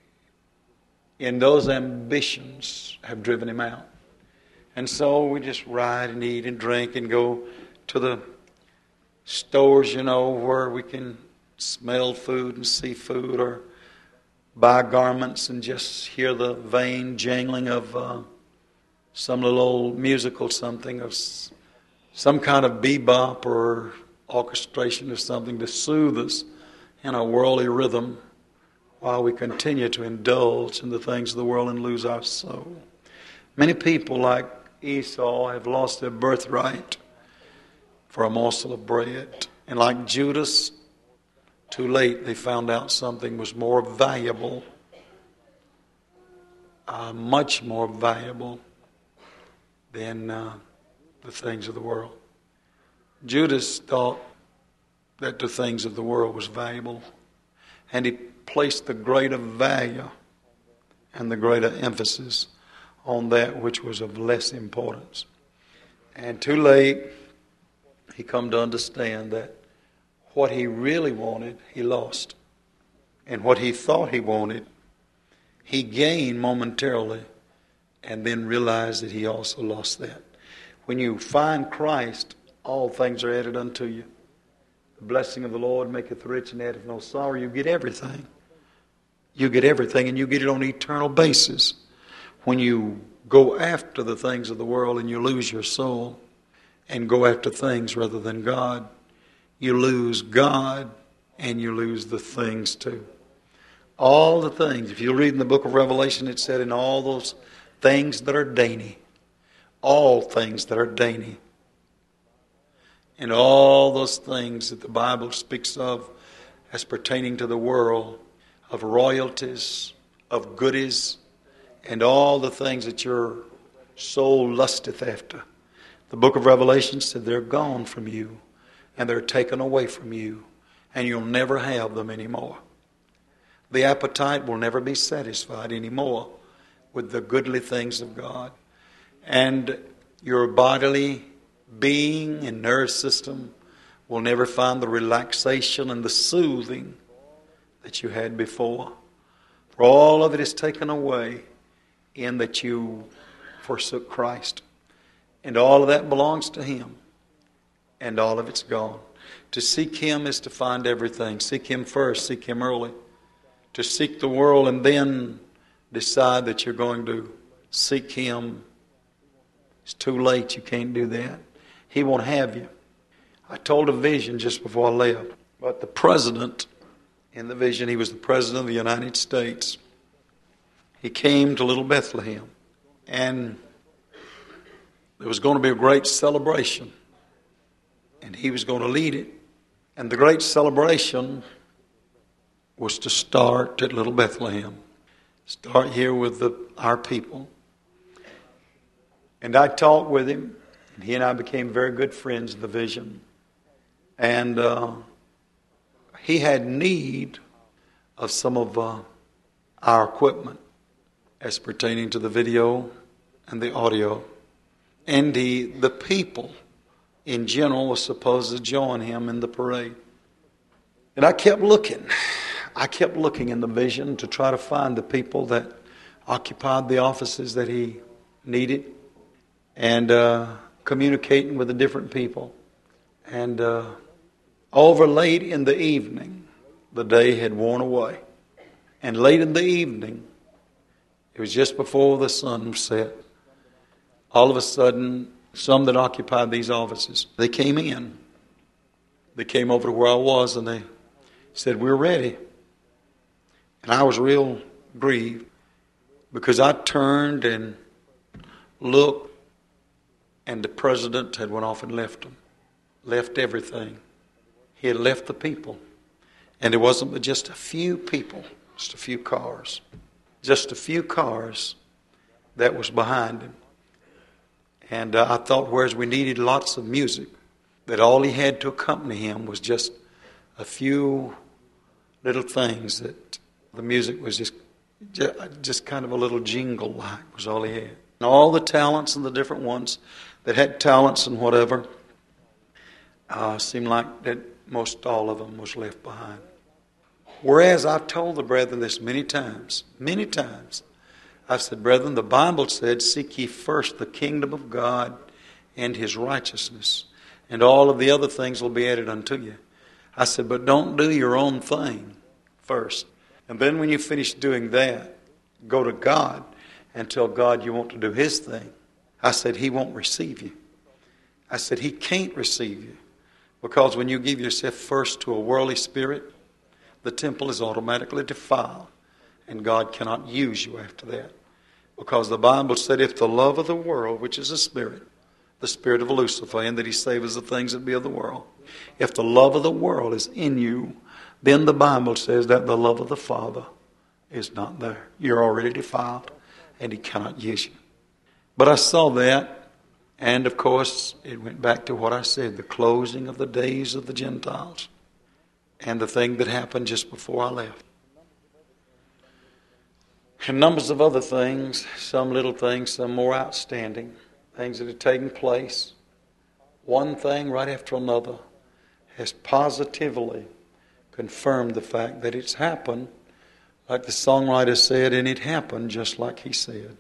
And those ambitions have driven him out. And so we just ride and eat and drink and go to the stores, where we can smell food and see food, or buy garments and just hear the vain jangling of some little old musical something, of some kind of bebop or orchestration of something to soothe us in a worldly rhythm, while we continue to indulge in the things of the world and lose our soul. Many people, like Esau, have lost their birthright for a morsel of bread. And like Judas, too late they found out something was more valuable, much more valuable than the things of the world. Judas thought that the things of the world was valuable, and he placed the greater value and the greater emphasis on that which was of less importance. And too late, he come to understand that what he really wanted, he lost. And what he thought he wanted, he gained momentarily, and then realized that he also lost that. When you find Christ, all things are added unto you. The blessing of the Lord maketh rich and addeth no sorrow. You get everything. You get everything, and you get it on an eternal basis. When you go after the things of the world and you lose your soul and go after things rather than God, you lose God and you lose the things too. All the things. If you read in the book of Revelation, it said in all those things that are dainty, all things that are dainty, and all those things that the Bible speaks of as pertaining to the world, of royalties, of goodies, and all the things that your soul lusteth after. The book of Revelation said they're gone from you, and they're taken away from you, and you'll never have them anymore. The appetite will never be satisfied anymore with the goodly things of God. And your bodily being and nerve system will never find the relaxation and the soothing that you had before. For all of it is taken away in that you forsook Christ. And all of that belongs to Him. And all of it's gone. To seek Him is to find everything. Seek Him first. Seek Him early. To seek the world and then decide that you're going to seek Him, it's too late. You can't do that. He won't have you. I told a vision just before I left. But the president in the vision, he was the president of the United States. He came to Little Bethlehem. And there was going to be a great celebration. And he was going to lead it. And the great celebration was to start at Little Bethlehem. Start here with our people. And I talked with him. And he and I became very good friends in the vision. And he had need of some of our equipment as pertaining to the video and the audio. And the people in general was supposed to join him in the parade. And I kept looking. I kept looking in the vision to try to find the people that occupied the offices that he needed, and communicating with the different people. And over late in the evening, the day had worn away. And late in the evening, it was just before the sun set, all of a sudden, some that occupied these offices, they came in. They came over to where I was and they said, "We're ready." And I was real grieved because I turned and looked, and the president had went off and left them. Left everything. He had left the people. And it wasn't but just a few people, just a few cars. Just a few cars that was behind him. And I thought, whereas we needed lots of music, that all he had to accompany him was just a few little things, that the music was just kind of a little jingle-like was all he had. And all the talents and the different ones that had talents and whatever, seemed like that most all of them was left behind. Whereas I've told the brethren this many times, I said, brethren, the Bible said, seek ye first the kingdom of God and His righteousness, and all of the other things will be added unto you. I said, but don't do your own thing first. And then when you finish doing that, go to God and tell God you want to do His thing. I said, He won't receive you. I said, He can't receive you. Because when you give yourself first to a worldly spirit, the temple is automatically defiled. And God cannot use you after that. Because the Bible said, if the love of the world, which is the spirit of Lucifer, and that he savors the things that be of the world, if the love of the world is in you, then the Bible says that the love of the Father is not there. You're already defiled, and He cannot use you. But I saw that, and of course, it went back to what I said, the closing of the days of the Gentiles, and the thing that happened just before I left. And numbers of other things, some little things, some more outstanding, things that have taken place. One thing right after another has positively confirmed the fact that it's happened, like the songwriter said, and it happened just like he said.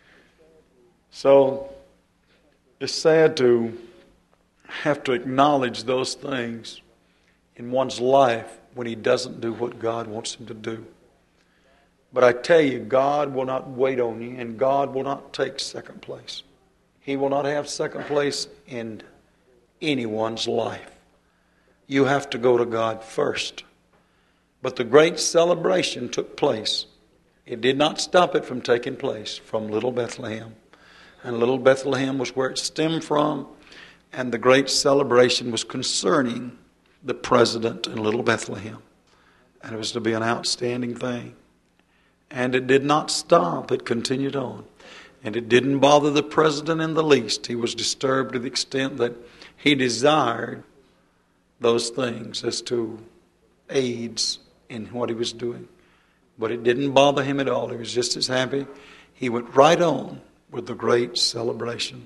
So it's sad to have to acknowledge those things in one's life when he doesn't do what God wants him to do. But I tell you, God will not wait on you, and God will not take second place. He will not have second place in anyone's life. You have to go to God first. But the great celebration took place. It did not stop it from taking place from Little Bethlehem. And Little Bethlehem was where it stemmed from. And the great celebration was concerning the president in Little Bethlehem. And it was to be an outstanding thing. And it did not stop. It continued on. And it didn't bother the president in the least. He was disturbed to the extent that he desired those things as to aids in what he was doing. But it didn't bother him at all. He was just as happy. He went right on with the great celebration.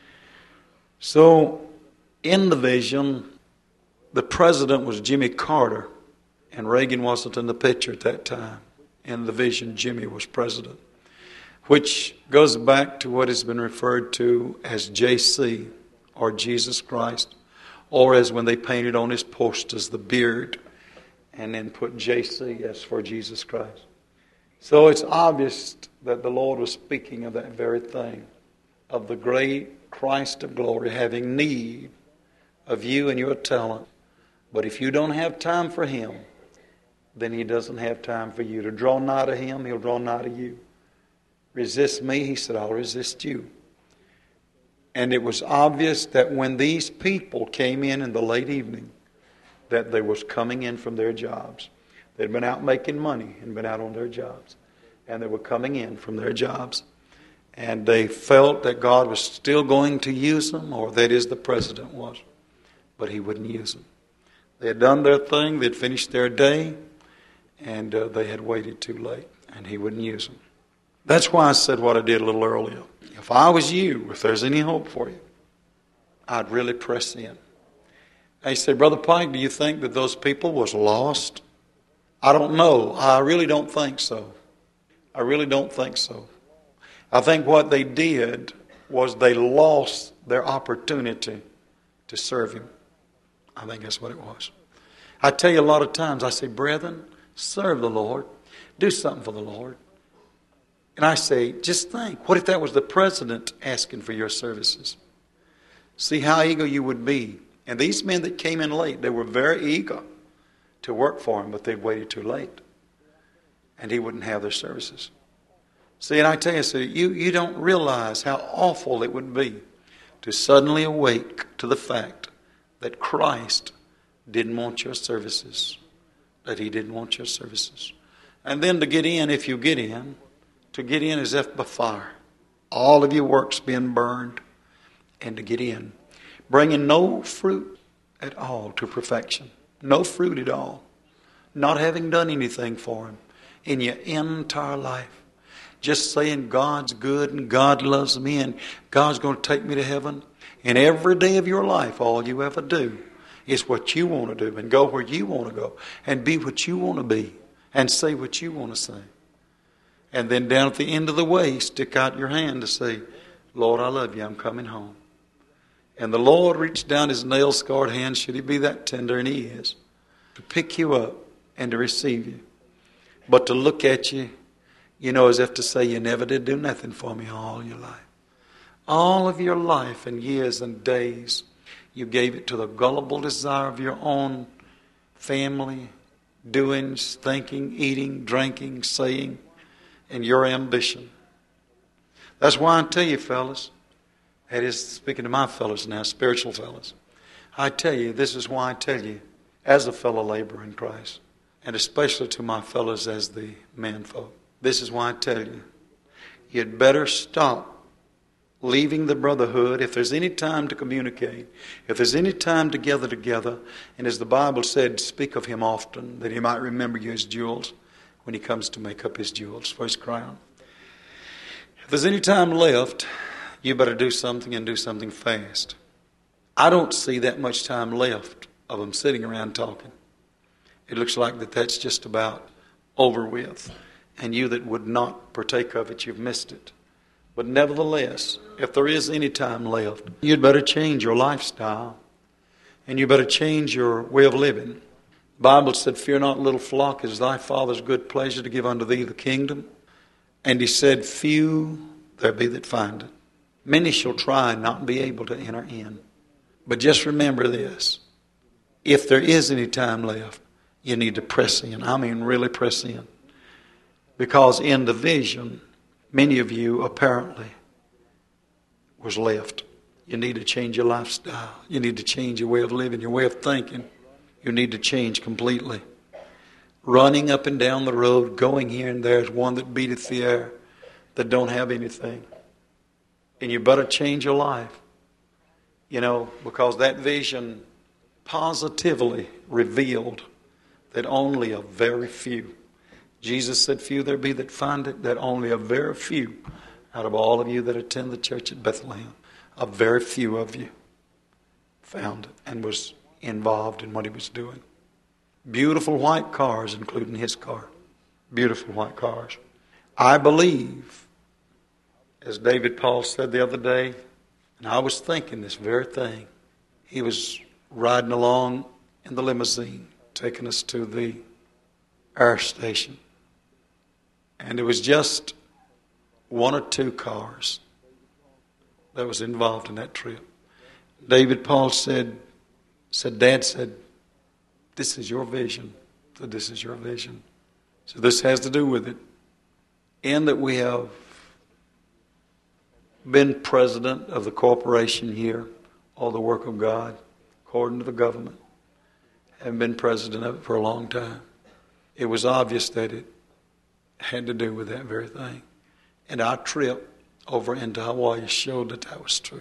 So, in the vision, the president was Jimmy Carter, and Reagan wasn't in the picture at that time. In the vision, Jimmy was president, which goes back to what has been referred to as JC, or Jesus Christ, or as when they painted on his posters the beard and then put JC as for Jesus Christ. So it's obvious that the Lord was speaking of that very thing, of the great Christ of glory having need of you and your talent. But if you don't have time for Him, then He doesn't have time for you. To draw nigh to Him, He'll draw nigh to you. Resist me, He said, I'll resist you. And it was obvious that when these people came in the late evening, that they was coming in from their jobs. They'd been out making money and been out on their jobs. And they were coming in from their jobs. And they felt that God was still going to use them, or that is the president was. But He wouldn't use them. They had done their thing, they'd finished their day, and they had waited too late, and He wouldn't use them. That's why I said what I did a little earlier. If I was you, if there's any hope for you, I'd really press in. And he said, Brother Pike, do you think that those people was lost? I don't know. I really don't think so. I really don't think so. I think what they did was they lost their opportunity to serve Him. I think that's what it was. I tell you a lot of times, I say, brethren, serve the Lord. Do something for the Lord. And I say, just think, what if that was the president asking for your services? See how eager you would be. And these men that came in late, they were very eager to work for Him, but they waited too late. And He wouldn't have their services. See, and I tell you, so you don't realize how awful it would be to suddenly awake to the fact that Christ didn't want your services. That He didn't want your services. And then to get in, if you get in, to get in as if by fire. All of your works being burned. And to get in. Bringing no fruit at all to perfection. No fruit at all. Not having done anything for Him in your entire life. Just saying God's good and God loves me and God's going to take me to heaven. And every day of your life, all you ever do is what you want to do and go where you want to go and be what you want to be and say what you want to say. And then down at the end of the way, stick out your hand to say, Lord, I love you. I'm coming home. And the Lord reached down his nail-scarred hand, should he be that tender, and he is, to pick you up and to receive you. But to look at you, as if to say, you never did do nothing for me all your life. All of your life and years and days, you gave it to the gullible desire of your own family, doings, thinking, eating, drinking, saying, and your ambition. That's why I tell you, fellas, that is speaking to my fellas now, spiritual fellas. I tell you, this is why I tell you, as a fellow laborer in Christ, and especially to my fellas as the man folk, this is why I tell you, you'd better stop leaving the brotherhood. If there's any time to communicate, if there's any time to gather together, and as the Bible said, speak of him often, that he might remember you as jewels when he comes to make up his jewels for his crown. If there's any time left, you better do something and do something fast. I don't see that much time left of them sitting around talking. It looks like that's just about over with. And you that would not partake of it, you've missed it. But nevertheless, if there is any time left, you'd better change your lifestyle. And you better change your way of living. The Bible said, fear not, little flock, it is thy Father's good pleasure to give unto thee the kingdom. And he said, few there be that find it. Many shall try and not be able to enter in. But just remember this. If there is any time left, you need to press in. I mean really press in. Because in the vision, many of you apparently was left. You need to change your lifestyle. You need to change your way of living, your way of thinking. You need to change completely. Running up and down the road, going here and there is one that beateth the air, that don't have anything. And you better change your life. Because that vision positively revealed that only a very few, Jesus said, few there be that find it, that only a very few out of all of you that attend the church at Bethlehem, a very few of you found it and was involved in what he was doing. Beautiful white cars, including his car. Beautiful white cars. I believe, as David Paul said the other day, and I was thinking this very thing, he was riding along in the limousine, taking us to the air station. And it was just one or two cars that was involved in that trip. David Paul said, Dad said, this is your vision. So this is your vision. So this has to do with it. And that we have been president of the corporation here, all the work of God, according to the government. Haven't been president of it for a long time. It was obvious that it had to do with that very thing. And our trip over into Hawaii showed that was true.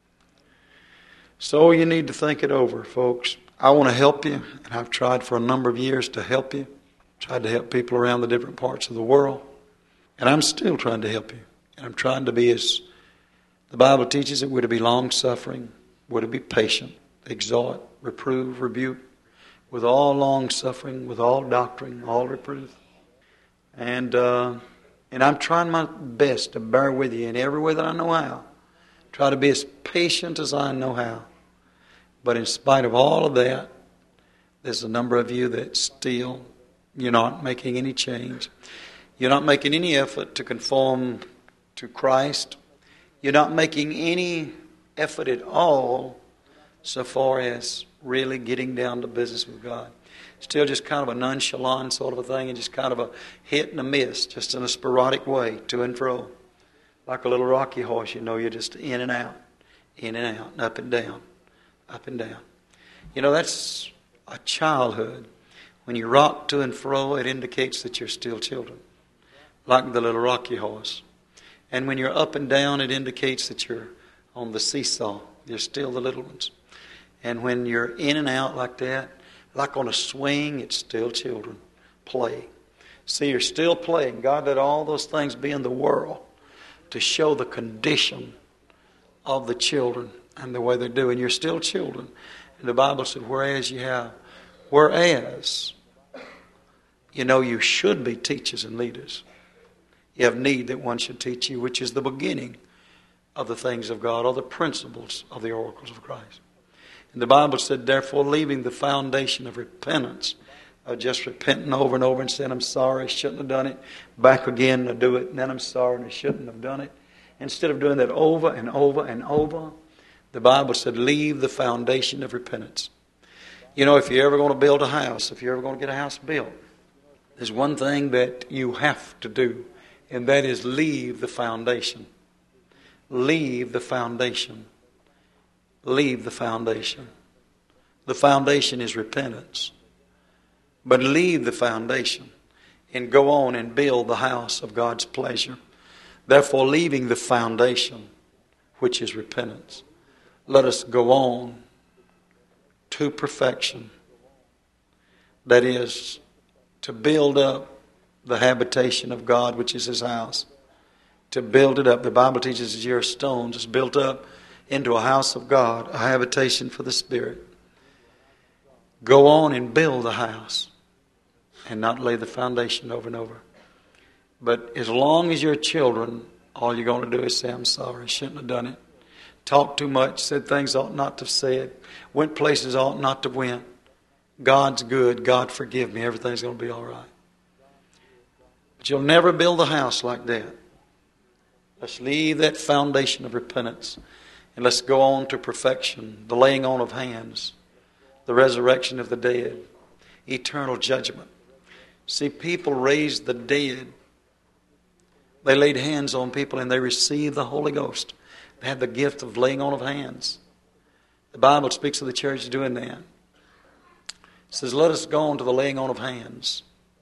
So you need to think it over, folks. I want to help you, and I've tried for a number of years to help you. Tried to help people around the different parts of the world. And I'm still trying to help you. And I'm trying to be as the Bible teaches that we're to be long-suffering, we're to be patient, exhort, reprove, rebuke, with all long-suffering, with all doctrine, all reproof. And I'm trying my best to bear with you in every way that I know how. Try to be as patient as I know how. But in spite of all of that, there's a number of you that still, you're not making any change. You're not making any effort to conform to Christ. You're not making any effort at all so far as really getting down to business with God. Still just kind of a nonchalant sort of a thing, and just kind of a hit and a miss, just in a sporadic way, to and fro. Like a little rocky horse, you're just in and out, and up and down, up and down. That's a childhood. When you rock to and fro, it indicates that you're still children, like the little rocky horse. And when you're up and down, it indicates that you're on the seesaw. You're still the little ones. And when you're in and out like that, like on a swing, it's still children playing. See, you're still playing. God let all those things be in the world to show the condition of the children and the way they do. And you're still children. And the Bible said, whereas, you should be teachers and leaders. You have need that one should teach you, which is the beginning of the things of God, or the principles of the oracles of Christ. And the Bible said, therefore, leaving the foundation of repentance, of just repenting over and over and saying, I'm sorry, I shouldn't have done it. Back again to do it, and then I'm sorry, and I shouldn't have done it. Instead of doing that over and over and over, the Bible said, leave the foundation of repentance. You know, if you're ever going to build a house, if you're ever going to get a house built, there's one thing that you have to do, and that is leave the foundation. Leave the foundation. Leave the foundation. The foundation is repentance. But leave the foundation and go on and build the house of God's pleasure. Therefore, leaving the foundation, which is repentance, let us go on to perfection. That is, to build up the habitation of God, which is His house. To build it up. The Bible teaches as your stones is built up into a house of God, a habitation for the Spirit. Go on and build the house and not lay the foundation over and over. But as long as you're children, all you're going to do is say, I'm sorry, I shouldn't have done it. Talked too much, said things ought not to have said, went places ought not to have went. God's good, God forgive me, everything's going to be all right. But you'll never build a house like that. Let's leave that foundation of repentance and let's go on to perfection, the laying on of hands, the resurrection of the dead, eternal judgment. See, people raised the dead. They laid hands on people and they received the Holy Ghost. They had the gift of laying on of hands. The Bible speaks of the church doing that. It says, let us go on to the laying on of hands.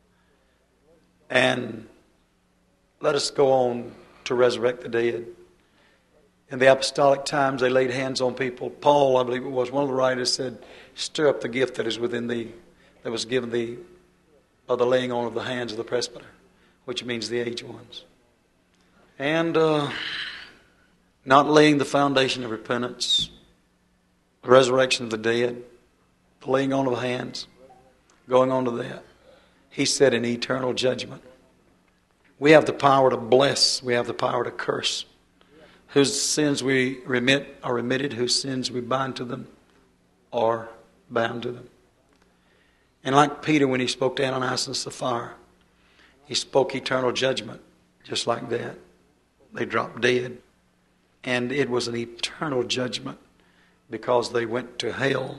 And let us go on to resurrect the dead. In the apostolic times, they laid hands on people. Paul, I believe it was, one of the writers said, stir up the gift that is within thee, that was given thee by the laying on of the hands of the presbyter, which means the aged ones. And not laying the foundation of repentance, the resurrection of the dead, the laying on of hands, going on to that. He said in eternal judgment. We have the power to bless. We have the power to curse. Whose sins we remit are remitted. Whose sins we bind to them are bound to them. And like Peter when he spoke to Ananias and Sapphira, he spoke eternal judgment just like that. They dropped dead. And it was an eternal judgment because they went to hell.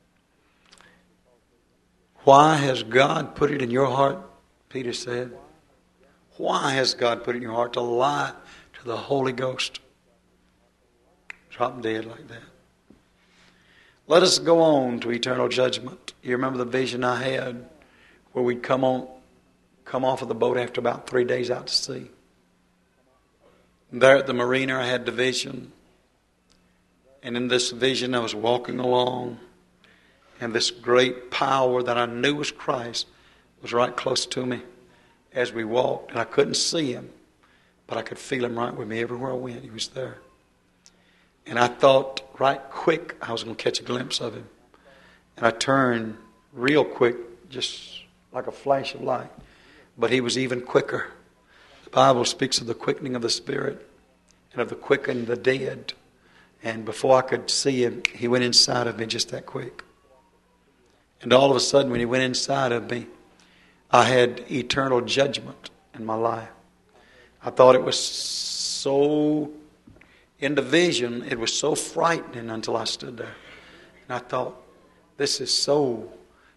Why has God put it in your heart, Peter said? Why has God put it in your heart to lie to the Holy Ghost? Drop dead like that. Let us go on to eternal judgment. You remember the vision I had where we'd come off of the boat after about 3 days out to sea. There at the marina I had the vision. And in this vision I was walking along. And this great power that I knew was Christ was right close to me as we walked. And I couldn't see Him, but I could feel Him right with me everywhere I went. He was there. And I thought right quick I was going to catch a glimpse of Him. And I turned real quick, just like a flash of light. But He was even quicker. The Bible speaks of the quickening of the Spirit and of the quickening the dead. And before I could see Him, He went inside of me just that quick. And all of a sudden when He went inside of me, I had eternal judgment in my life. I thought it was so, in the vision, it was so frightening until I stood there. And I thought, this is so,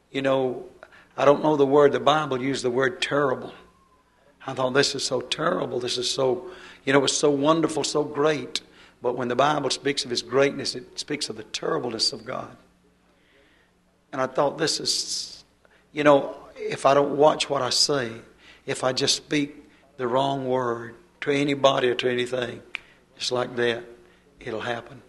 I don't know the word, the Bible used the word terrible. I thought, this is so terrible, this is so, it was so wonderful, so great. But when the Bible speaks of His greatness, it speaks of the terribleness of God. And I thought, this is, if I don't watch what I say, if I just speak the wrong word to anybody or to anything, just like that, it'll happen.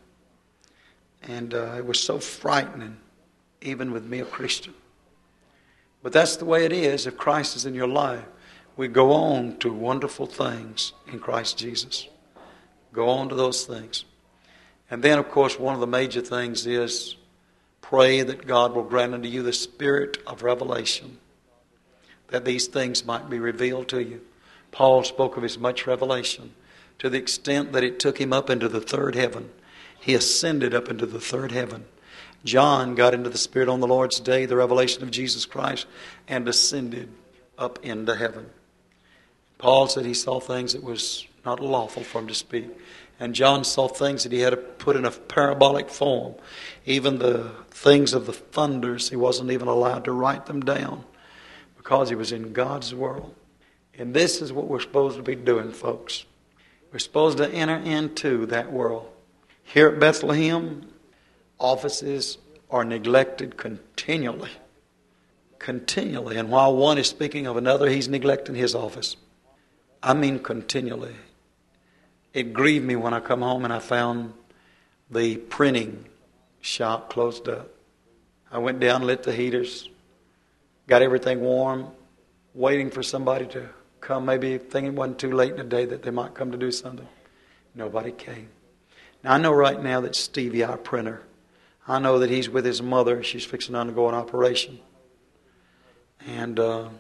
And it was so frightening, even with me, a Christian. But that's the way it is. If Christ is in your life, we go on to wonderful things in Christ Jesus. Go on to those things. And then, of course, one of the major things is pray that God will grant unto you the spirit of revelation, that these things might be revealed to you. Paul spoke of his much revelation to the extent that it took him up into the third heaven. He ascended up into the third heaven. John got into the Spirit on the Lord's day, the revelation of Jesus Christ, and ascended up into heaven. Paul said he saw things that was not lawful for him to speak. And John saw things that he had to put in a parabolic form. Even the things of the thunders, he wasn't even allowed to write them down because he was in God's world. And this is what we're supposed to be doing, folks. We're supposed to enter into that world. Here at Bethlehem, offices are neglected continually. Continually. And while one is speaking of another, he's neglecting his office. I mean continually. It grieved me when I come home and I found the printing shop closed up. I went down, lit the heaters, got everything warm, waiting for somebody to come, maybe thinking it wasn't too late in the day that they might come to do something. Nobody came. Now I know right now that Stevie, our printer, I know that he's with his mother. She's fixing to undergo an operation. And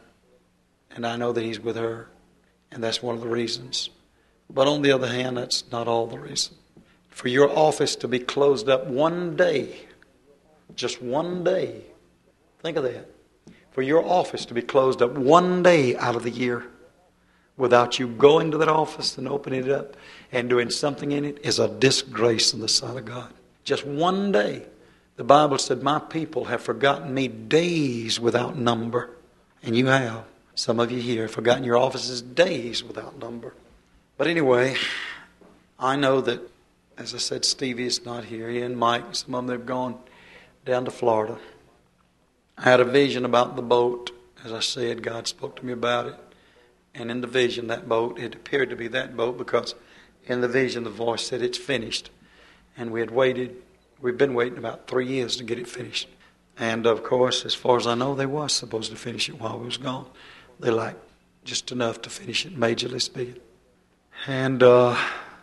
I know that he's with her. And that's one of the reasons. But on the other hand, that's not all the reason. For your office to be closed up one day, just one day, think of that. For your office to be closed up one day out of the year without you going to that office and opening it up and doing something in it is a disgrace in the sight of God. Just one day. The Bible said, my people have forgotten me days without number. And you have. Some of you here have forgotten your offices days without number. But anyway, I know that, as I said, Stevie is not here. He and Mike, some of them have gone down to Florida. I had a vision about the boat. As I said, God spoke to me about it. And in the vision, that boat, it appeared to be that boat because in the vision the voice said it's finished. And we've been waiting about 3 years to get it finished. And of course, as far as I know, they was supposed to finish it while we was gone. They lacked just enough to finish it, majorly speaking. And I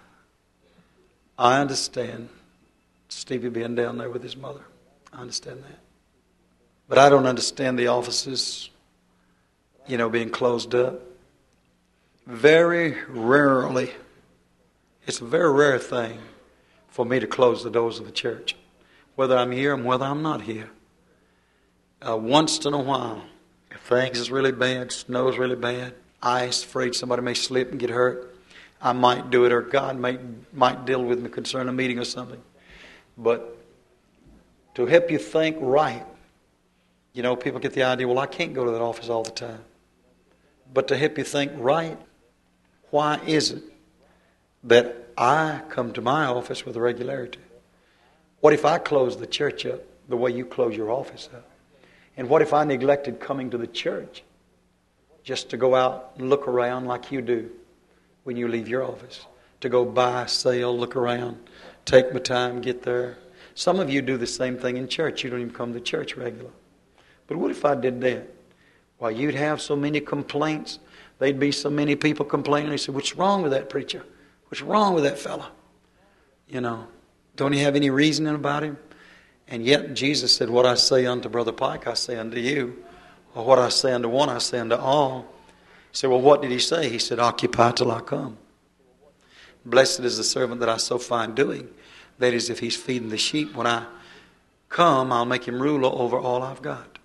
understand Stevie being down there with his mother. I understand that. But I don't understand the offices, being closed up. Very rarely, it's a very rare thing for me to close the doors of the church, whether I'm here and whether I'm not here. Once in a while, if things is really bad, snow's really bad, ice, afraid somebody may slip and get hurt, I might do it, or God might deal with me concerning a meeting or something. But to help you think right, people get the idea, well, I can't go to that office all the time. But to help you think right, why is it that I come to my office with regularity? What if I close the church up the way you close your office up? And what if I neglected coming to the church just to go out and look around like you do when you leave your office? To go buy, sell, look around, take my time, get there. Some of you do the same thing in church. You don't even come to church regular. But what if I did that? Why, you'd have so many complaints. There'd be so many people complaining. They say, what's wrong with that preacher? What's wrong with that fella? Don't he have any reasoning about him? And yet Jesus said, what I say unto Brother Pike, I say unto you. Or what I say unto one, I say unto all. He said, well, what did he say? He said, occupy till I come. Blessed is the servant that I so find doing. That is, if he's feeding the sheep, when I come, I'll make him ruler over all I've got.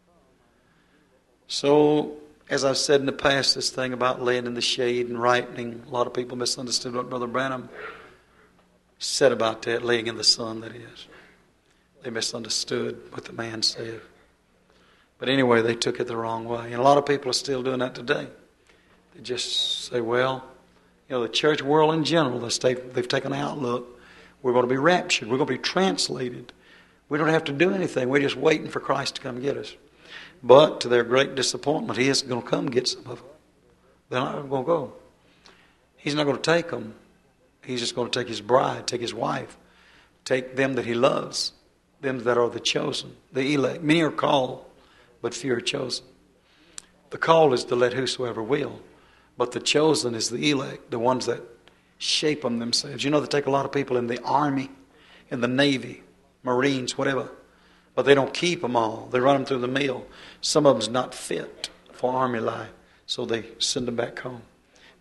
So, as I've said in the past, this thing about laying in the shade and ripening, a lot of people misunderstood what Brother Branham said about that, laying in the sun, that is. They misunderstood what the man said. But anyway, they took it the wrong way. And a lot of people are still doing that today. They just say, well, the church world in general, they've taken an outlook. We're going to be raptured. We're going to be translated. We don't have to do anything. We're just waiting for Christ to come get us. But to their great disappointment, He isn't going to come get some of them. They're not going to go. He's not going to take them. He's just going to take His bride, take His wife, take them that He loves, them that are the chosen, the elect. Many are called, but few are chosen. The call is to let whosoever will, but the chosen is the elect, the ones that shape them themselves. They take a lot of people in the Army, in the Navy, Marines, whatever, but they don't keep them all. They run them through the mill. Some of them's not fit for Army life, so they send them back home.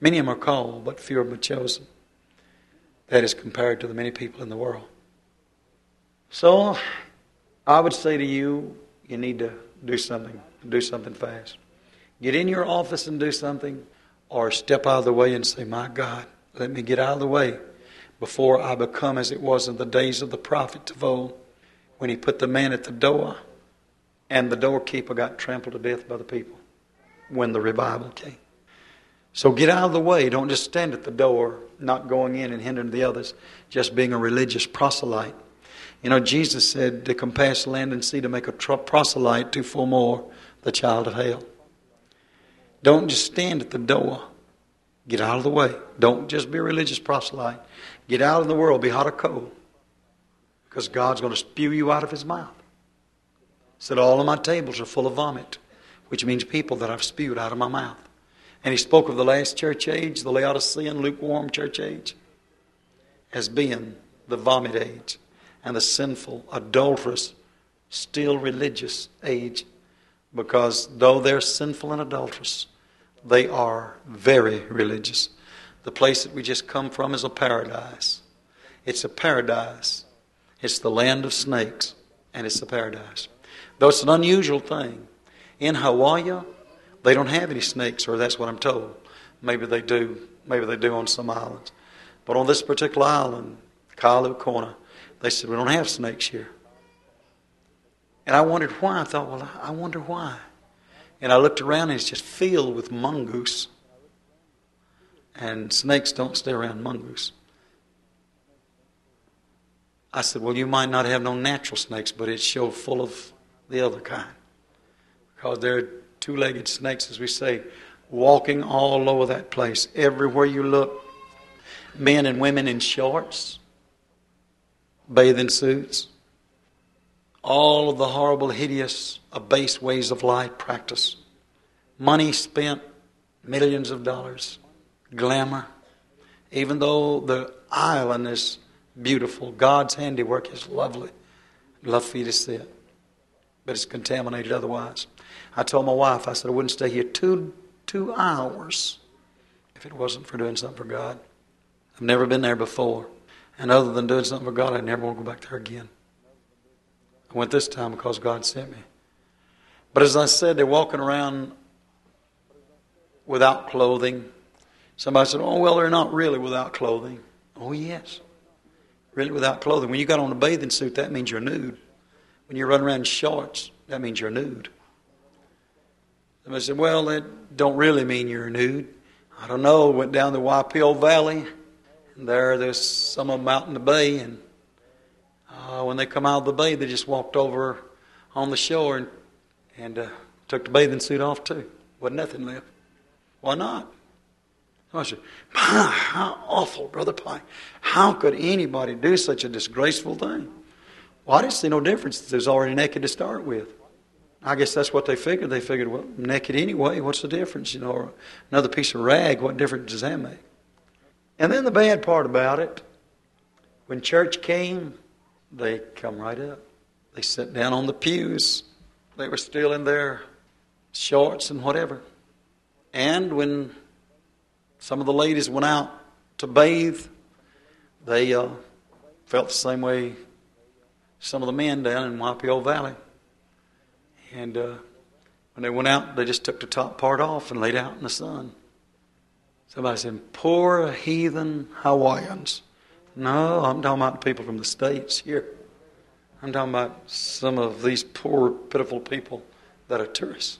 Many of them are called, but few of them are chosen. That is compared to the many people in the world. So, I would say to you, you need to do something fast. Get in your office and do something, or step out of the way and say, my God, let me get out of the way before I become as it was in the days of the prophet of old, when he put the man at the door and the doorkeeper got trampled to death by the people when the revival came. So get out of the way. Don't just stand at the door, not going in and hindering the others, just being a religious proselyte. You know, Jesus said to compass land and sea to make a proselyte to full more the child of hell. Don't just stand at the door. Get out of the way. Don't just be a religious proselyte. Get out of the world. Be hot or cold. Because God's going to spew you out of His mouth. He said, all of my tables are full of vomit, which means people that I've spewed out of my mouth. And He spoke of the last church age, the Laodicean, lukewarm church age, as being the vomit age and the sinful, adulterous, still religious age. Because though they're sinful and adulterous, they are very religious. The place that we just come from is a paradise. It's a paradise. It's the land of snakes, and it's a paradise. Though it's an unusual thing. In Hawaii, they don't have any snakes, or that's what I'm told. Maybe they do. Maybe they do on some islands. But on this particular island, Kalu Kona, they said, we don't have snakes here. And I wondered why. I thought, well, I wonder why. And I looked around and it's just filled with mongoose. And snakes don't stay around mongoose. I said, well, you might not have no natural snakes, but it's sure full of the other kind. Because they're two-legged snakes, as we say, walking all over that place. Everywhere you look, men and women in shorts, bathing suits, all of the horrible, hideous, abased ways of life practiced. Money spent, millions of dollars, glamour. Even though the island is beautiful, God's handiwork is lovely. I'd love for you to see it. But it's contaminated otherwise. I told my wife, I said, I wouldn't stay here two hours if it wasn't for doing something for God. I've never been there before. And other than doing something for God, I never want to go back there again. I went this time because God sent me. But as I said, they're walking around without clothing. Somebody said, oh, well, they're not really without clothing. Oh, yes. Really without clothing. When you got on a bathing suit, that means you're nude. When you run around in shorts, that means you're nude. Somebody said, well, that don't really mean you're nude. I don't know. Went down the Waipio Valley. And there's some of them out in the bay, and when they come out of the bay, they just walked over on the shore and took the bathing suit off too. Wasn't nothing left. Why not? I said, how awful, Brother Pike. How could anybody do such a disgraceful thing? Well, I didn't see no difference. They was already naked to start with. I guess that's what they figured. They figured, well, naked anyway, what's the difference? You know, or another piece of rag, what difference does that make? And then the bad part about it, when church came, they come right up. They sat down on the pews. They were still in their shorts and whatever. And when some of the ladies went out to bathe, they felt the same way some of the men down in Waipio Valley. And when they went out, they just took the top part off and laid out in the sun. Somebody said, poor heathen Hawaiians. No, I'm talking about people from the States here. I'm talking about some of these poor, pitiful people that are tourists.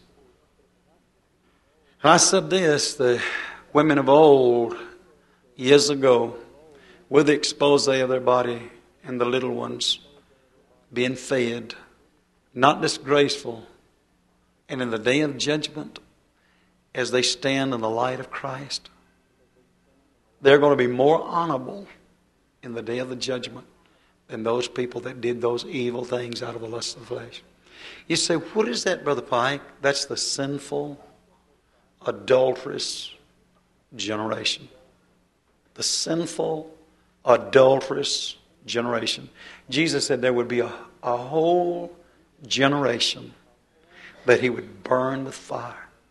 And I said this, the women of old, years ago, with the expose of their body and the little ones being fed, not disgraceful, and in the day of judgment, as they stand in the light of Christ, they're going to be more honorable in the day of the judgment than those people that did those evil things out of the lust of the flesh. You say, what is that, Brother Pike? That's the sinful, adulterous generation. The sinful, adulterous generation. Jesus said there would be a whole generation that He would burn with fire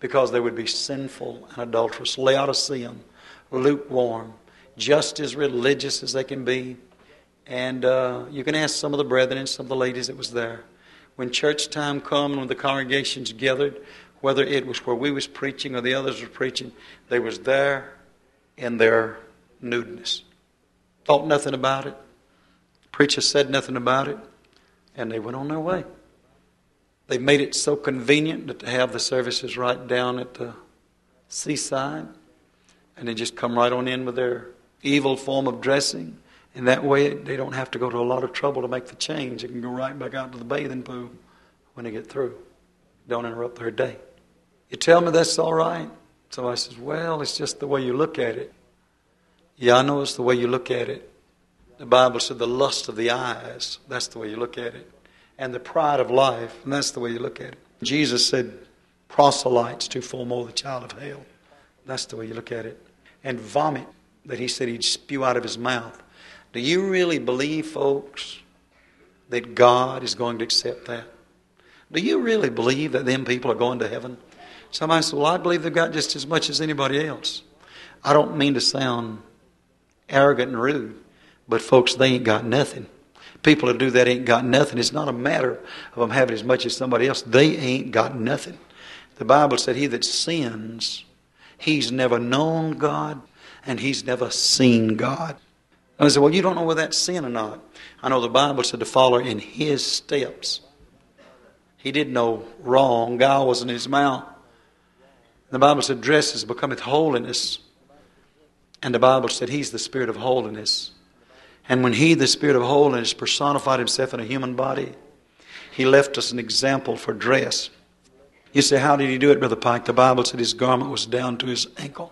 because they would be sinful and adulterous, Laodicean, lukewarm, just as religious as they can be. And you can ask some of the brethren and some of the ladies that was there. When church time come, when the congregations gathered, whether it was where we was preaching or the others were preaching, they was there in their nudeness. Thought nothing about it. Preacher said nothing about it. And they went on their way. They made it so convenient that to have the services right down at the seaside. And they just come right on in with their evil form of dressing. And that way they don't have to go to a lot of trouble to make the change. They can go right back out to the bathing pool when they get through. Don't interrupt their day. You tell me that's all right? Somebody says, well, it's just the way you look at it. Yeah, I know it's the way you look at it. The Bible said the lust of the eyes, that's the way you look at it. And the pride of life, and that's the way you look at it. Jesus said proselytes to forego the child of hell. That's the way you look at it. And vomit that he said he'd spew out of his mouth. Do you really believe, folks, that God is going to accept that? Do you really believe that them people are going to heaven? Somebody said, well, I believe they've got just as much as anybody else. I don't mean to sound arrogant and rude, but folks, they ain't got nothing. People who do that ain't got nothing. It's not a matter of them having as much as somebody else. They ain't got nothing. The Bible said he that sins, he's never known God and he's never seen God. And I said, well, you don't know whether that's sin or not. I know the Bible said to follow in his steps. He did no wrong. Guile was in his mouth. The Bible said dresses becometh holiness. And the Bible said he's the Spirit of holiness. And when he, the Spirit of holiness, personified himself in a human body, he left us an example for dress. You say, how did he do it, Brother Pike? The Bible said his garment was down to his ankle.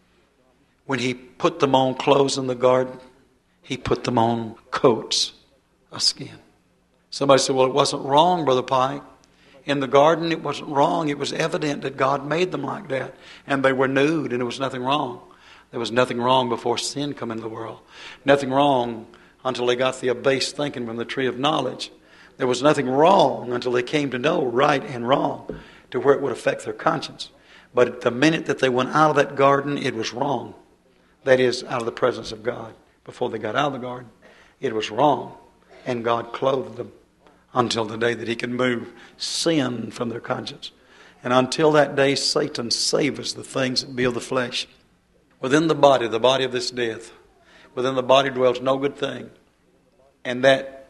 When he put them on clothes in the garden, he put them on coats of skin. Somebody said, well, it wasn't wrong, Brother Pike. In the garden, it wasn't wrong. It was evident that God made them like that. And they were nude, and there was nothing wrong. There was nothing wrong before sin come into the world. Nothing wrong until they got the abased thinking from the tree of knowledge. There was nothing wrong until they came to know right and wrong to where it would affect their conscience. But the minute that they went out of that garden, it was wrong. That is, out of the presence of God. Before they got out of the garden, it was wrong. And God clothed them until the day that he could move sin from their conscience. And until that day, Satan savors the things that be of the flesh. Within the body of this death, within the body dwells no good thing. And that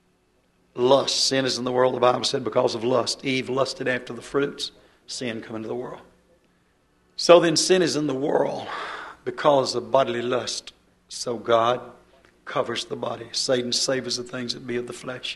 lust, sin is in the world, the Bible said, because of lust. Eve lusted after the fruits, sin come into the world. So then sin is in the world because of bodily lust. So God covers the body. Satan savors the things that be of the flesh.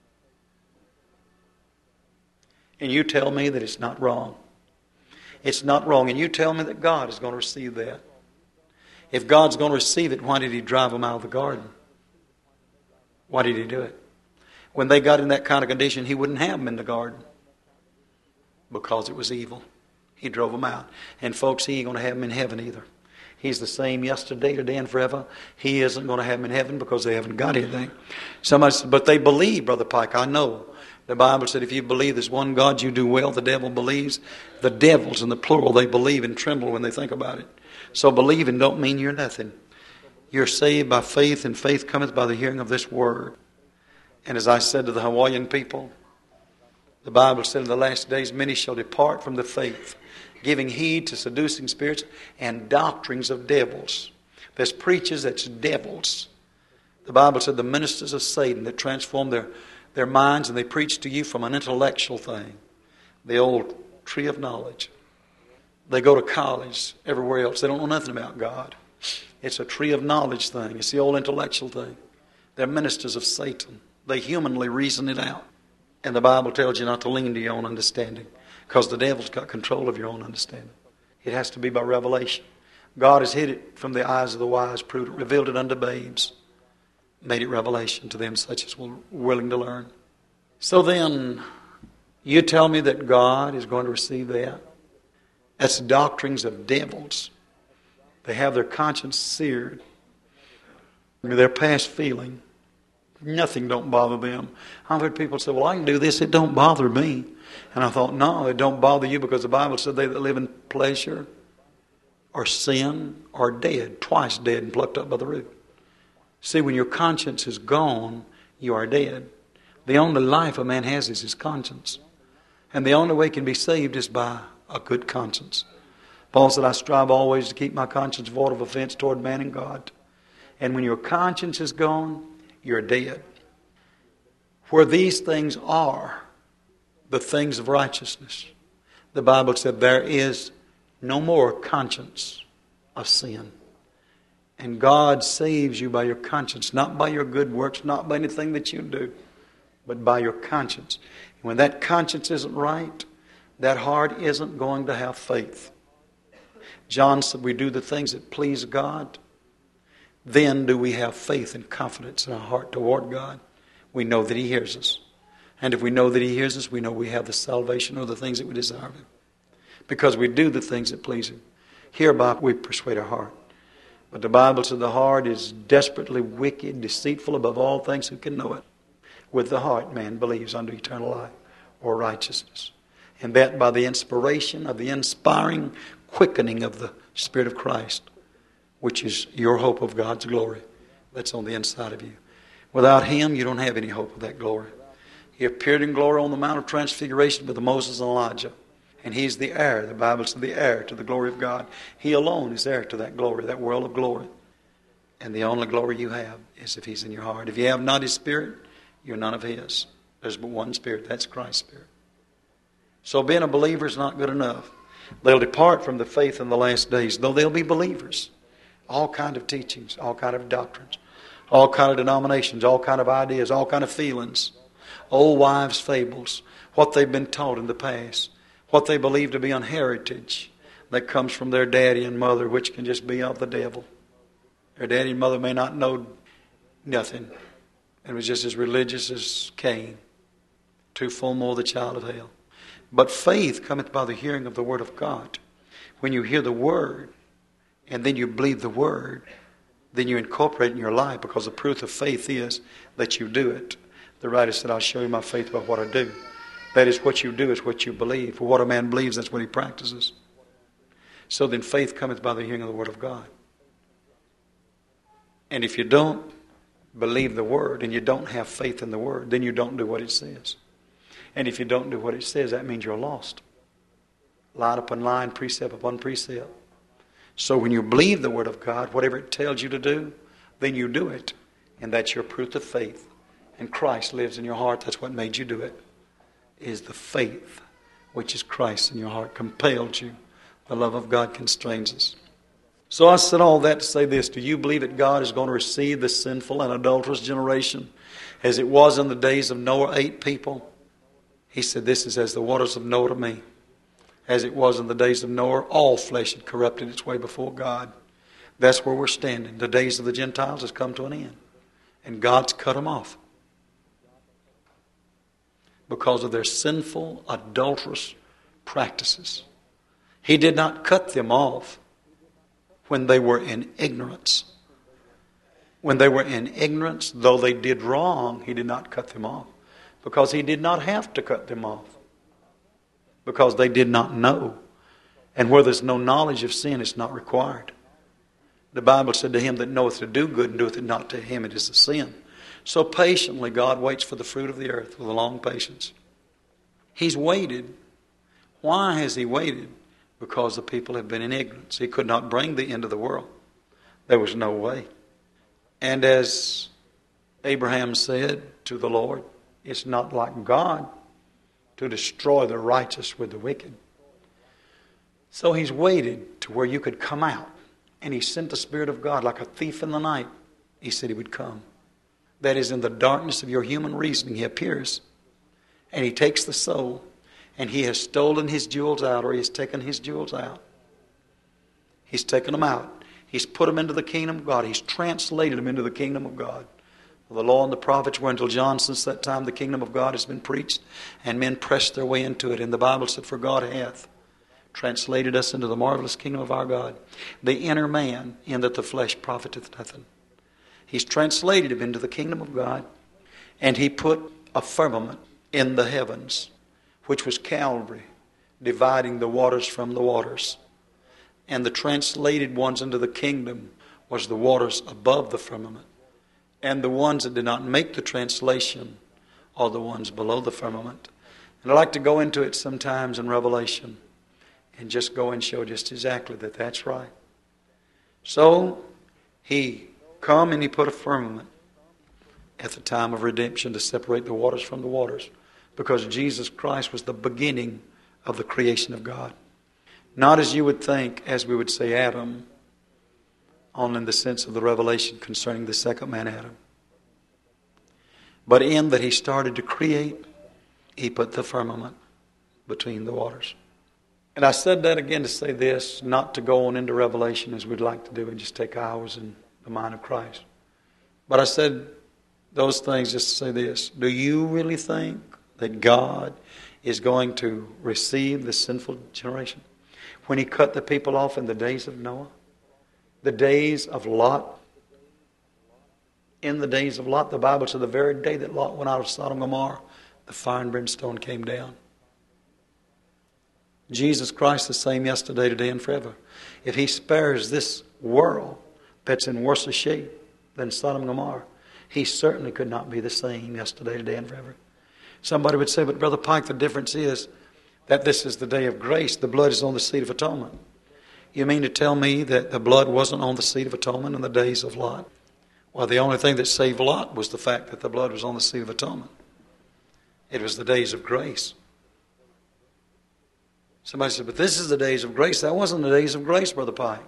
And you tell me that it's not wrong. It's not wrong. And you tell me that God is going to receive that. If God's going to receive it, why did he drive them out of the garden? Why did he do it? When they got in that kind of condition, he wouldn't have them in the garden. Because it was evil. He drove them out. And folks, he ain't going to have them in heaven either. He's the same yesterday, today, and forever. He isn't going to have them in heaven because they haven't got anything. Somebody said, but they believe, Brother Pike. I know. The Bible said if you believe there's one God, you do well. The devil believes. The devils, in the plural, they believe and tremble when they think about it. So believing don't mean you're nothing. You're saved by faith, and faith cometh by the hearing of this word. And as I said to the Hawaiian people, the Bible said in the last days, many shall depart from the faith, giving heed to seducing spirits and doctrines of devils. There's preachers that's devils. The Bible said the ministers of Satan that transform their minds, and they preach to you from an intellectual thing. The old tree of knowledge. They go to college, everywhere else. They don't know nothing about God. It's a tree of knowledge thing. It's the old intellectual thing. They're ministers of Satan. They humanly reason it out. And the Bible tells you not to lean to your own understanding, because the devil's got control of your own understanding. It has to be by revelation. God has hid it from the eyes of the wise, prudent, revealed it unto babes, made it revelation to them such as were willing to learn. So then, you tell me that God is going to receive that? That's doctrines of devils. They have their conscience seared. Their past feeling Nothing don't bother them. I've heard people say, well, I can do this, it don't bother me. And I thought, no, it don't bother you because the Bible said they that live in pleasure or sin are dead, twice dead and plucked up by the root. See, when your conscience is gone, you are dead. The only life a man has is his conscience. And the only way he can be saved is by a good conscience. Paul said, I strive always to keep my conscience void of offense toward man and God. And when your conscience is gone, you're dead. Where these things are, the things of righteousness, the Bible said there is no more conscience of sin. And God saves you by your conscience, not by your good works, not by anything that you do, but by your conscience. And when that conscience isn't right, that heart isn't going to have faith. John said, we do the things that please God, then do we have faith and confidence in our heart toward God. We know that He hears us. And if we know that He hears us, we know we have the salvation or the things that we desire of Him. Because we do the things that please Him. Hereby we persuade our heart. But the Bible said the heart is desperately wicked, deceitful above all things, who can know it? With the heart man believes unto eternal life or righteousness. And that by the inspiration of the inspiring quickening of the Spirit of Christ, which is your hope of God's glory that's on the inside of you. Without Him, you don't have any hope of that glory. He appeared in glory on the Mount of Transfiguration with Moses and Elijah. And He's the heir, the Bible says, the heir to the glory of God. He alone is heir to that glory, that world of glory. And the only glory you have is if He's in your heart. If you have not His Spirit, you're none of His. There's but one Spirit, that's Christ's Spirit. So being a believer is not good enough. They'll depart from the faith in the last days, though they'll be believers. All kind of teachings, all kind of doctrines, all kind of denominations, all kind of ideas, all kind of feelings. Old wives' fables, what they've been taught in the past, what they believe to be an heritage that comes from their daddy and mother, which can just be of the devil. Their daddy and mother may not know nothing, and was just as religious as Cain, too full more the child of hell. But faith cometh by the hearing of the word of God. When you hear the word, and then you believe the word, then you incorporate it in your life, because the proof of faith is that you do it. The writer said, I'll show you my faith by what I do. That is, what you do is what you believe. For what a man believes, that's what he practices. So then faith cometh by the hearing of the word of God. And if you don't believe the word and you don't have faith in the word, then you don't do what it says. And if you don't do what it says, that means you're lost. Line upon line, precept upon precept. So when you believe the word of God, whatever it tells you to do, then you do it. And that's your proof of faith. And Christ lives in your heart. That's what made you do it. Is the faith which is Christ in your heart compelled you. The love of God constrains us. So I said all that to say this. Do you believe that God is going to receive this sinful and adulterous generation as it was in the days of Noah, 8 people? He said, this is as the waters of Noah to me. As it was in the days of Noah, all flesh had corrupted its way before God. That's where we're standing. The days of the Gentiles has come to an end. And God's cut them off. Because of their sinful, adulterous practices. He did not cut them off when they were in ignorance. When they were in ignorance, though they did wrong, He did not cut them off. Because He did not have to cut them off. Because they did not know. And where there's no knowledge of sin, it's not required. The Bible said, to him that knoweth to do good and doeth it not, to him it is a sin. So patiently God waits for the fruit of the earth with a long patience. He's waited. Why has He waited? Because the people have been in ignorance. He could not bring the end of the world. There was no way. And as Abraham said to the Lord, it's not like God to destroy the righteous with the wicked. So He's waited to where you could come out. And He sent the Spirit of God like a thief in the night. He said He would come. That is, in the darkness of your human reasoning, He appears. And He takes the soul. And He has stolen his jewels out, or He has taken his jewels out. He's taken them out. He's put them into the kingdom of God. He's translated them into the kingdom of God. The law and the prophets were until John. Since that time the kingdom of God has been preached, and men pressed their way into it. And the Bible said, for God hath translated us into the marvelous kingdom of our God. The inner man, in that the flesh profiteth nothing. He's translated him into the kingdom of God. And He put a firmament in the heavens, which was Calvary, dividing the waters from the waters. And the translated ones into the kingdom was the waters above the firmament. And the ones that did not make the translation are the ones below the firmament. And I like to go into it sometimes in Revelation and just go and show just exactly that that's right. So He come and He put a firmament at the time of redemption to separate the waters from the waters, because Jesus Christ was the beginning of the creation of God. Not as you would think, as we would say Adam, only in the sense of the revelation concerning the second man Adam. But in that He started to create, He put the firmament between the waters. And I said that again to say this, not to go on into Revelation as we'd like to do and just take hours in the mind of Christ. But I said those things just to say this. Do you really think that God is going to receive the sinful generation? When He cut the people off in the days of Noah, the days of Lot, in the days of Lot, the Bible said the very day that Lot went out of Sodom and Gomorrah, the fire and brimstone came down. Jesus Christ the same yesterday, today, and forever. If He spares this world that's in worse shape than Sodom and Gomorrah, He certainly could not be the same yesterday, today, and forever. Somebody would say, but Brother Pike, the difference is that this is the day of grace. The blood is on the seat of atonement. You mean to tell me that the blood wasn't on the seat of atonement in the days of Lot? Well, the only thing that saved Lot was the fact that the blood was on the seat of atonement. It was the days of grace. Somebody said, but this is the days of grace. That wasn't the days of grace, Brother Pike.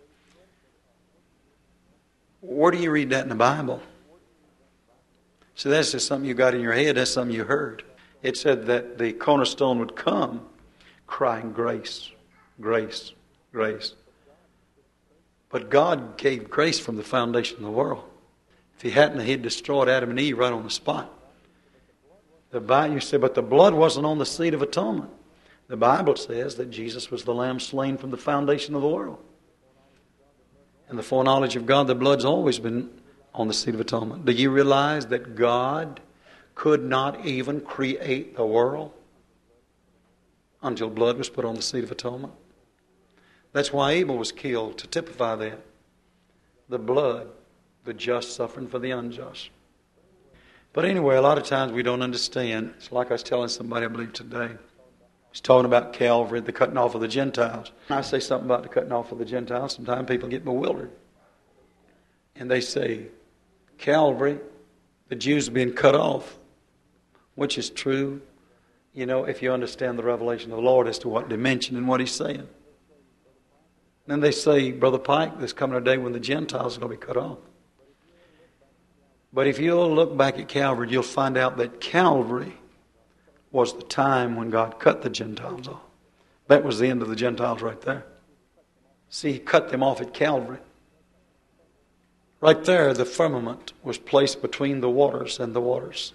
Where do you read that in the Bible? So that's just something you got in your head. That's something you heard. It said that the cornerstone would come crying grace, grace, grace. But God gave grace from the foundation of the world. If He hadn't, He'd destroyed Adam and Eve right on the spot. The Bible, you say, but the blood wasn't on the seat of atonement. The Bible says that Jesus was the Lamb slain from the foundation of the world. And the foreknowledge of God, the blood's always been on the seat of atonement. Do you realize that God could not even create the world until blood was put on the seat of atonement? That's why Abel was killed, to typify that. The blood, the just suffering for the unjust. But anyway, a lot of times we don't understand. It's like I was telling somebody, I believe today. He's talking about Calvary, the cutting off of the Gentiles. When I say something about the cutting off of the Gentiles, sometimes people get bewildered. And they say, Calvary, the Jews are being cut off, which is true, if you understand the revelation of the Lord as to what dimension and what He's saying. Then they say, Brother Pike, there's coming a day when the Gentiles are going to be cut off. But if you'll look back at Calvary, you'll find out that Calvary was the time when God cut the Gentiles off. That was the end of the Gentiles right there. See, He cut them off at Calvary. Right there, the firmament was placed between the waters and the waters.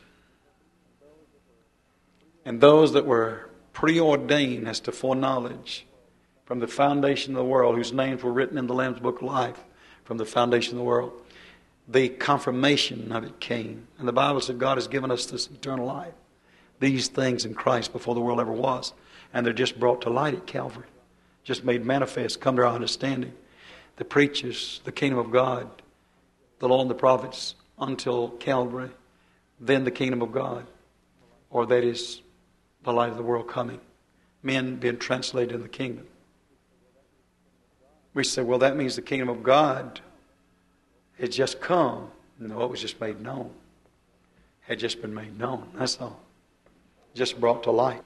And those that were preordained as to foreknowledge from the foundation of the world, whose names were written in the Lamb's Book of Life from the foundation of the world, the confirmation of it came. And the Bible said God has given us this eternal life. These things in Christ before the world ever was. And they're just brought to light at Calvary. Just made manifest, come to our understanding. The preachers, the kingdom of God, the law and the prophets until Calvary, then the kingdom of God, or that is the light of the world coming. Men being translated in the kingdom. We say, well, that means the kingdom of God had just come. No, it was just made known. Had just been made known. That's all. Just brought to light.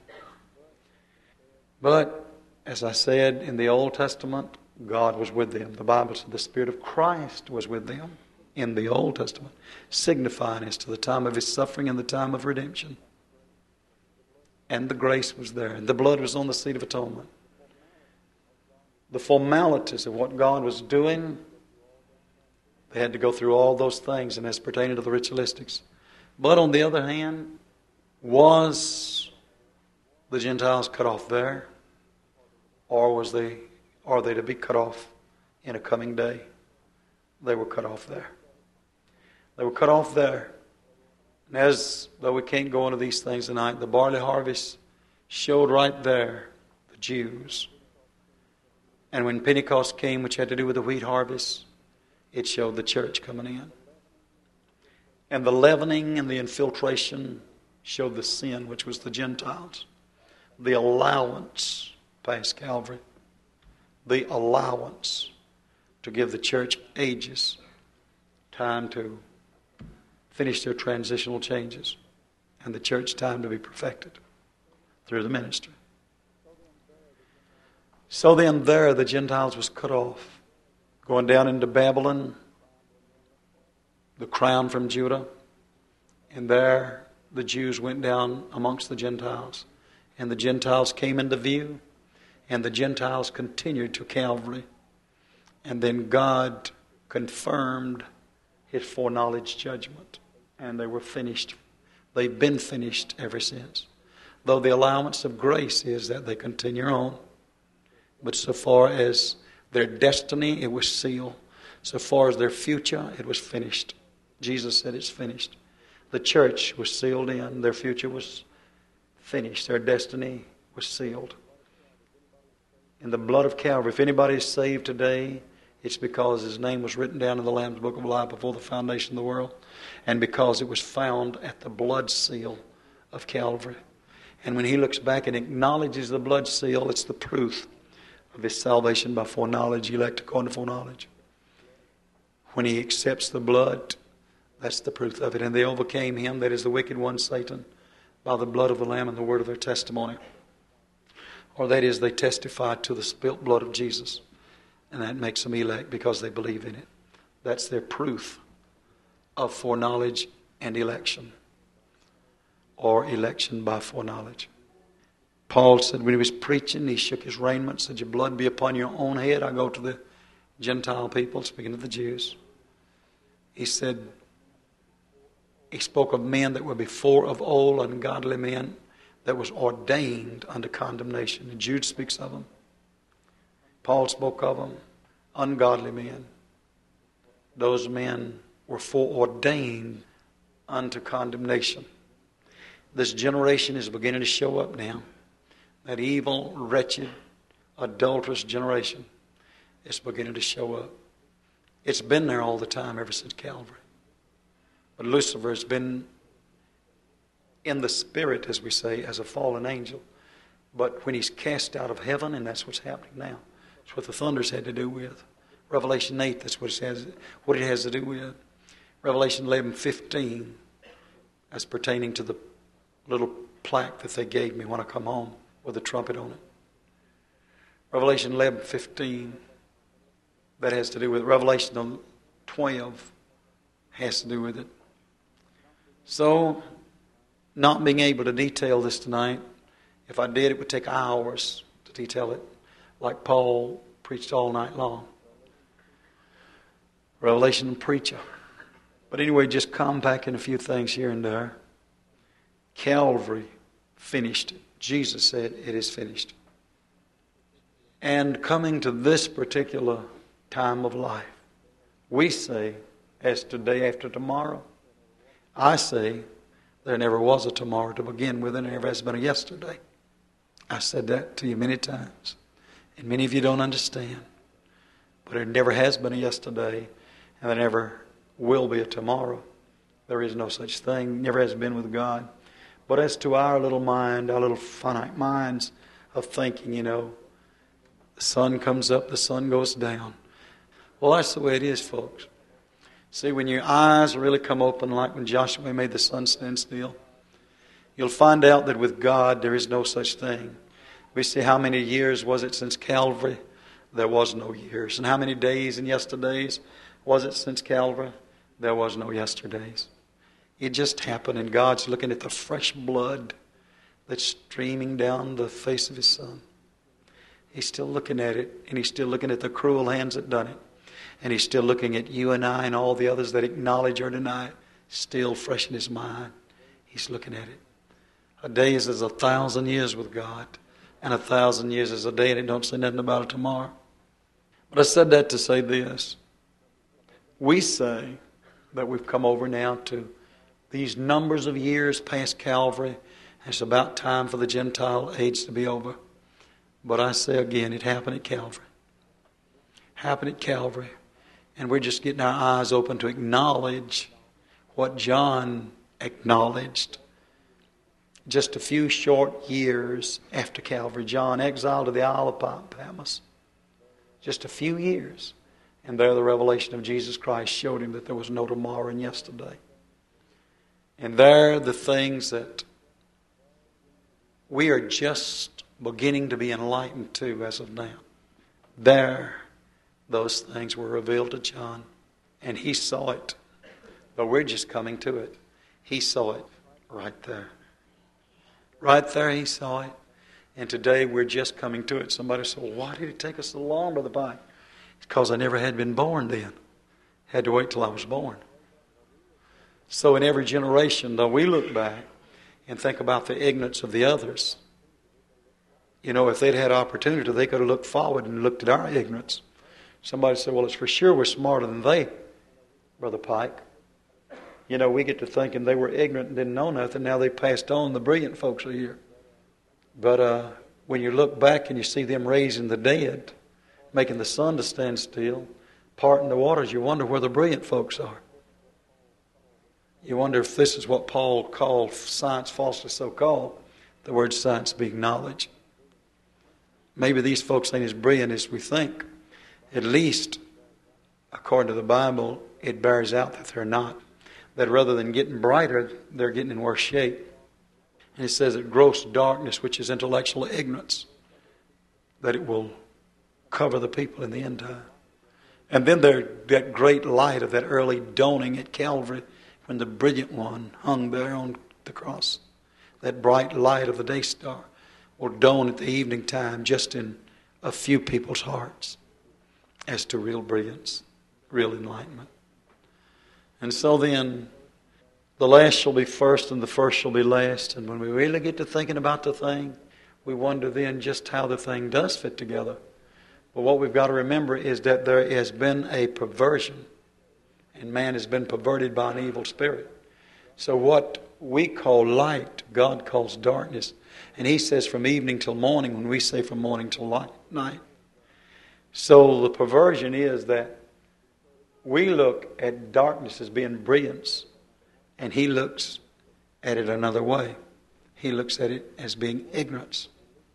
But, as I said, in the Old Testament, God was with them. The Bible said the Spirit of Christ was with them in the Old Testament, signifying as to the time of His suffering and the time of redemption. And the grace was there. And the blood was on the seat of atonement. The formalities of what God was doing, they had to go through all those things, and as pertaining to the ritualistics. But on the other hand, was the Gentiles cut off there? Or are they to be cut off in a coming day? They were cut off there. They were cut off there. And as though we can't go into these things tonight, the barley harvest showed right there the Jews. And when Pentecost came, which had to do with the wheat harvest, it showed the church coming in. And the leavening and the infiltration showed the sin, which was the Gentiles. The allowance past Calvary. The allowance to give the church ages time to finish their transitional changes, and the church time to be perfected through the ministry. So then there the Gentiles was cut off. Going down into Babylon, the crown from Judah, and there the Jews went down amongst the Gentiles. And the Gentiles came into view, and the Gentiles continued to Calvary. And then God confirmed His foreknowledge judgment, and they were finished. They've been finished ever since. Though the allowance of grace is that they continue on. But so far as their destiny, it was sealed. So far as their future, it was finished. Jesus said it's finished. The church was sealed in. Their future was finished. Their destiny was sealed. In the blood of Calvary, if anybody is saved today, it's because his name was written down in the Lamb's Book of Life before the foundation of the world, and because it was found at the blood seal of Calvary. And when he looks back and acknowledges the blood seal, it's the proof of his salvation by foreknowledge, elect according to foreknowledge. When he accepts the blood, that's the proof of it. And they overcame him, that is the wicked one, Satan, by the blood of the Lamb and the word of their testimony. Or that is, they testified to the spilt blood of Jesus. And that makes them elect because they believe in it. That's their proof of foreknowledge and election. Or election by foreknowledge. Paul said when he was preaching, he shook his raiment, said, your blood be upon your own head. I go to the Gentile people, speaking to the Jews. He said, he spoke of men that were before of old, ungodly men, that was ordained unto condemnation. And Jude speaks of them. Paul spoke of them, ungodly men. Those men were foreordained unto condemnation. This generation is beginning to show up now. That evil, wretched, adulterous generation is beginning to show up. It's been there all the time ever since Calvary. But Lucifer has been in the spirit, as we say, as a fallen angel. But when he's cast out of heaven, and that's what's happening now. That's what the thunders had to do with. Revelation 8, that's what it has to do with. Revelation 11:15, as pertaining to the little plaque that they gave me when I come home with a trumpet on it. Revelation 11:15, that has to do with it. Revelation 12 has to do with it. So, not being able to detail this tonight, if I did, it would take hours to detail it, like Paul preached all night long. Revelation preacher. But anyway, just compacting a few things here and there. Calvary finished it. Jesus said, it is finished. And coming to this particular time of life, we say, as today after tomorrow, I say, there never was a tomorrow to begin with, and there never has been a yesterday. I said that to you many times, and many of you don't understand. But there never has been a yesterday, and there never will be a tomorrow. There is no such thing, never has been with God. But as to our little mind, our little finite minds of thinking, the sun comes up, the sun goes down. Well, that's the way it is, folks. See, when your eyes really come open, like when Joshua made the sun stand still, you'll find out that with God there is no such thing. We see how many years was it since Calvary? There was no years. And how many days and yesterdays was it since Calvary? There was no yesterdays. It just happened, and God's looking at the fresh blood that's streaming down the face of His Son. He's still looking at it, and He's still looking at the cruel hands that done it. And He's still looking at you and I and all the others that acknowledge or deny it, still fresh in His mind. He's looking at it. A day is as 1,000 years with God, and 1,000 years is a day, and it don't say nothing about it tomorrow. But I said that to say this. We say that we've come over now to these numbers of years past Calvary. It's about time for the Gentile age to be over. But I say again, it happened at Calvary. Happened at Calvary. And we're just getting our eyes open to acknowledge what John acknowledged. Just a few short years after Calvary, John exiled to the Isle of Patmos. Just a few years. And there the revelation of Jesus Christ showed him that there was no tomorrow and yesterday. And there the things that we are just beginning to be enlightened to as of now. There, those things were revealed to John. And he saw it. But we're just coming to it. He saw it right there. Right there he saw it. And today we're just coming to it. Somebody said, well, why did it take us so long, Brother Pike? It's because I never had been born then. Had to wait till I was born. So in every generation, though, we look back and think about the ignorance of the others. You know, if they'd had opportunity, they could have looked forward and looked at our ignorance. Somebody said, well, it's for sure we're smarter than they, Brother Pike. You know, we get to thinking they were ignorant and didn't know nothing. Now they passed on. The brilliant folks are here. But when you look back and you see them raising the dead, making the sun to stand still, parting the waters, you wonder where the brilliant folks are. You wonder if this is what Paul called science, falsely so called, the word science being knowledge. Maybe these folks ain't as brilliant as we think. At least, according to the Bible, it bears out that they're not. That rather than getting brighter, they're getting in worse shape. And it says that gross darkness, which is intellectual ignorance, that it will cover the people in the end time. And then there, that great light of that early dawning at Calvary, when the brilliant one hung there on the cross. That bright light of the day star will dawn at the evening time just in a few people's hearts as to real brilliance, real enlightenment. And so then, the last shall be first and the first shall be last. And when we really get to thinking about the thing, we wonder then just how the thing does fit together. But what we've got to remember is that there has been a perversion. And man has been perverted by an evil spirit. So what we call light, God calls darkness. And he says from evening till morning, when we say from morning till night. So the perversion is that we look at darkness as being brilliance, and he looks at it another way. He looks at it as being ignorance.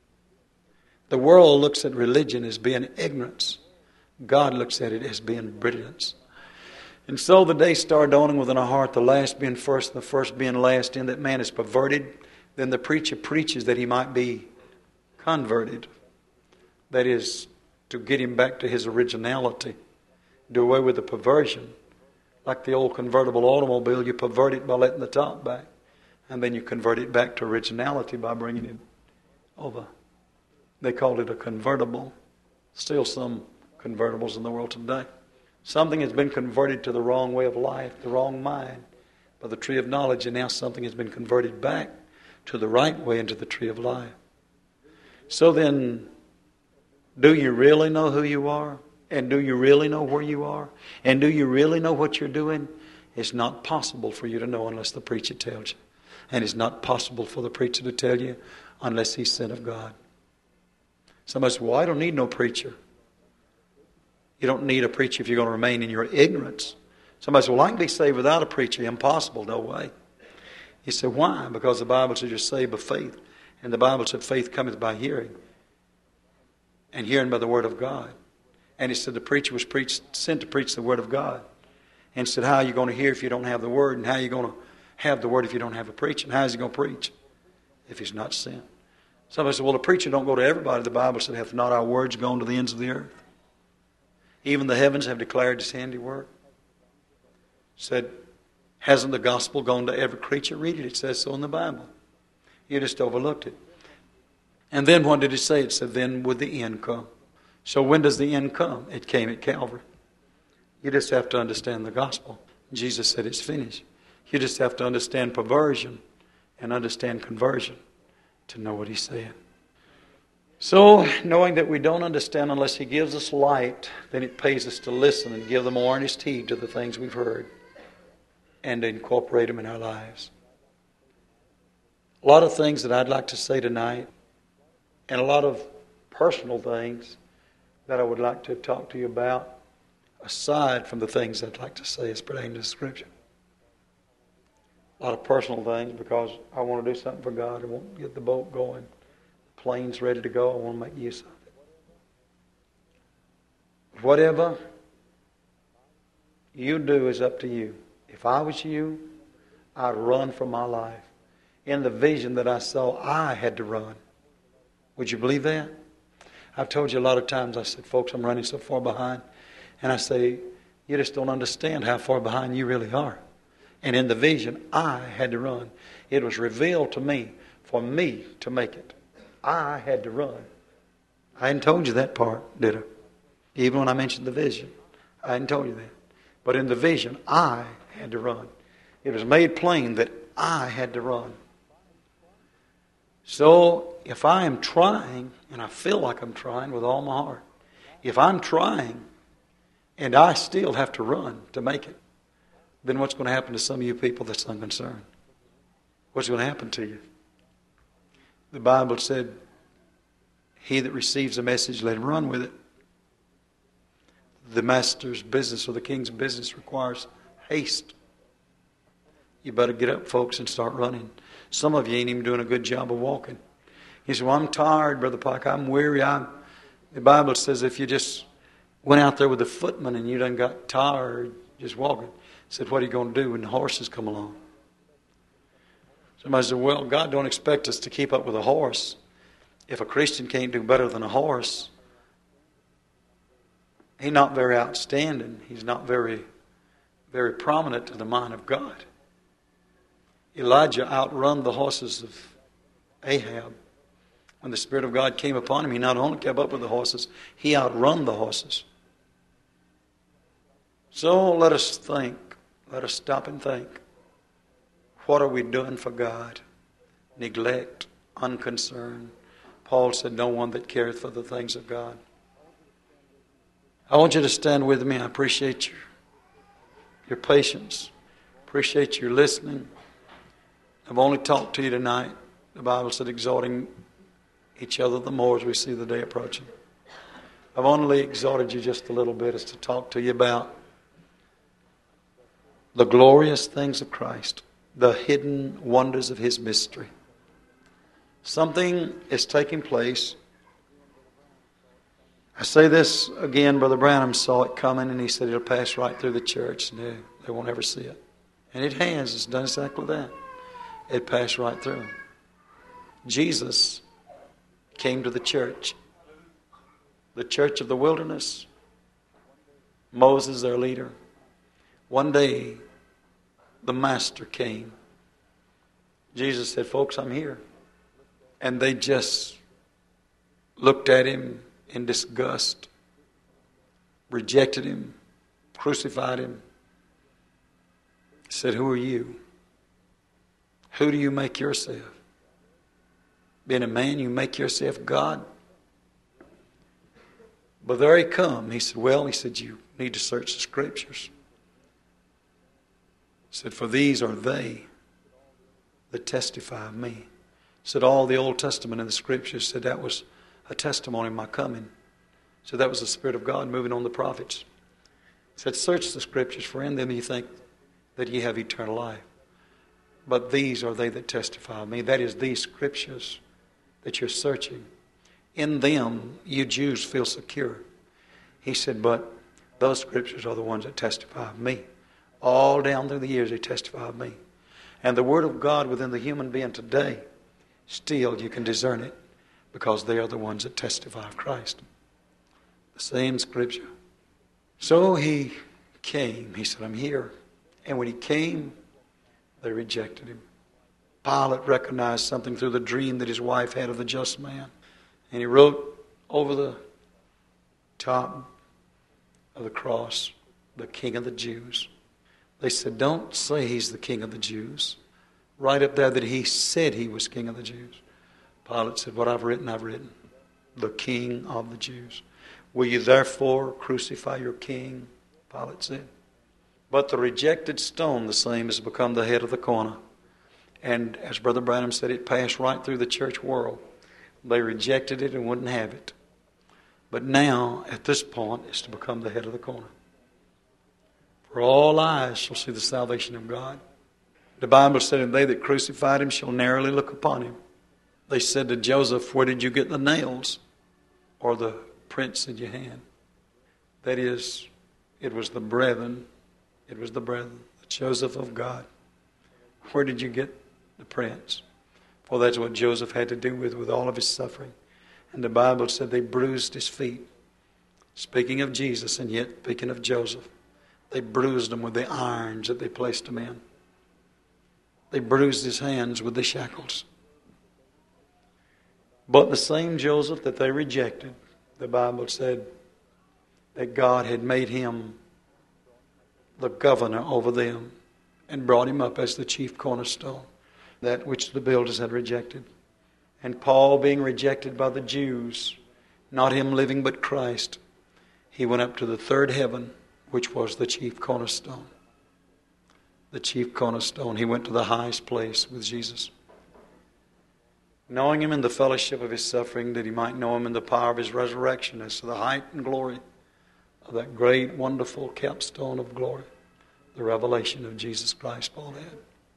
The world looks at religion as being ignorance. God looks at it as being brilliance. And so the day star dawning within our heart, the last being first and the first being last, in that man is perverted. Then the preacher preaches that he might be converted. That is, to get him back to his originality. Do away with the perversion. Like the old convertible automobile, you pervert it by letting the top back. And then you convert it back to originality by bringing it over. They called it a convertible. Still some convertibles in the world today. Something has been converted to the wrong way of life, the wrong mind, by the tree of knowledge, and now something has been converted back to the right way into the tree of life. So then, do you really know who you are? And do you really know where you are? And do you really know what you're doing? It's not possible for you to know unless the preacher tells you. And it's not possible for the preacher to tell you unless he's sent of God. Somebody says, well, I don't need no preacher. You don't need a preacher if you're going to remain in your ignorance. Somebody says, well, I can be saved without a preacher. Impossible, no way. You say, why? Because the Bible says you're saved by faith. And the Bible said faith cometh by hearing. And hearing by the word of God. And it said the preacher was sent to preach the word of God. And said, how are you going to hear if you don't have the word? And how are you going to have the word if you don't have a preacher? And how is he going to preach if he's not sent? Somebody said, well, the preacher don't go to everybody. The Bible said, hath not our words gone to the ends of the earth? Even the heavens have declared his handiwork. Said, hasn't the gospel gone to every creature? Read it. It says so in the Bible. You just overlooked it. And then what did it say? It said, then would the end come. So when does the end come? It came at Calvary. You just have to understand the gospel. Jesus said it's finished. You just have to understand perversion and understand conversion to know what he said. So, knowing that we don't understand unless he gives us light, then it pays us to listen and give the more earnest heed to the things we've heard. and to incorporate them in our lives. A lot of things that I'd like to say tonight, and a lot of personal things that I would like to talk to you about, aside from the things I'd like to say as pertaining to the Scripture. A lot of personal things because I want to do something for God. I want to get the boat going. The plane's ready to go. I want to make use of it. Whatever you do is up to you. If I was you, I'd run for my life. In the vision that I saw, I had to run. Would you believe that? I've told you a lot of times, I said, folks, I'm running so far behind. And I say, you just don't understand how far behind you really are. And in the vision, I had to run. It was revealed to me for me to make it. I had to run. I hadn't told you that part, did I? Even when I mentioned the vision, I hadn't told you that. But in the vision, I had to run. It was made plain that I had to run. So if I am trying, and I feel like I'm trying with all my heart, if I'm trying and I still have to run to make it, then what's going to happen to some of you people that's unconcerned? What's going to happen to you? The Bible said, he that receives a message, let him run with it. The master's business or the king's business requires haste. You better get up, folks, and start running. Some of you ain't even doing a good job of walking. You say, well, I'm tired, Brother Pike. I'm weary. The Bible says if you just went out there with a footman and you done got tired just walking, said, what are you going to do when the horses come along? Somebody said, well, God don't expect us to keep up with a horse. If a Christian can't do better than a horse, he's not very outstanding. He's not very, very prominent to the mind of God. Elijah outrun the horses of Ahab. When the Spirit of God came upon him, he not only kept up with the horses, he outrun the horses. So let us think. Let us stop and think. What are we doing for God? Neglect, unconcern. Paul said, no one that careth for the things of God. I want you to stand with me. I appreciate your patience. Appreciate your listening. I've only talked to you tonight. The Bible said exhorting each other the more as we see the day approaching. I've only exhorted you just a little bit as to talk to you about the glorious things of Christ, the hidden wonders of His mystery. Something is taking place. I say this again, Brother Branham saw it coming and he said it'll pass right through the church and they won't ever see it. And it has. It's done exactly that. It passed right through. Jesus came to the church of the wilderness. Moses, their leader. One day, the Master came. Jesus said, folks, I'm here. And they just looked at him in disgust, rejected him, crucified him. Said, who are you? Who do you make yourself? Being a man, you make yourself God. But there he come. He said, well, you need to search the Scriptures. He said, for these are they that testify of me. He said, all the Old Testament and the Scriptures said that was a testimony of my coming. So that was the Spirit of God moving on the prophets. He said, search the Scriptures, for in them you think that ye have eternal life. But these are they that testify of me. That is, these Scriptures that you're searching. In them, you Jews feel secure. He said, but those Scriptures are the ones that testify of me. All down through the years, they testify of me. And the Word of God within the human being today, still you can discern it because they are the ones that testify of Christ. The same Scripture. So he came. He said, I'm here. And when he came, they rejected him. Pilate recognized something through the dream that his wife had of the just man. And he wrote over the top of the cross, the King of the Jews. They said, don't say he's the King of the Jews. Right up there that he said he was King of the Jews. Pilate said, what I've written, the King of the Jews. Will you therefore crucify your King? Pilate said. But the rejected stone, the same, has become the head of the corner. And as Brother Branham said, it passed right through the church world. They rejected it and wouldn't have it. But now, at this point, it's to become the head of the corner. For all eyes shall see the salvation of God. The Bible said, and they that crucified him shall narrowly look upon him. They said to Joseph, where did you get the nails or the prints in your hand? That is, it was the brethren. It was the brethren, the Joseph of God. Where did you get the prints? Well, that's what Joseph had to do with all of his suffering. And the Bible said they bruised his feet. Speaking of Jesus, and yet speaking of Joseph, they bruised him with the irons that they placed him in. They bruised his hands with the shackles. But the same Joseph that they rejected, the Bible said that God had made him the governor over them and brought him up as the chief cornerstone, that which the builders had rejected. And Paul, being rejected by the Jews, not him living but Christ, he went up to the third heaven, which was the chief cornerstone. The chief cornerstone. He went to the highest place with Jesus. Knowing him in the fellowship of his suffering, that he might know him in the power of his resurrection, as to the height and glory of that great, wonderful capstone of glory, the revelation of Jesus Christ, Paul had.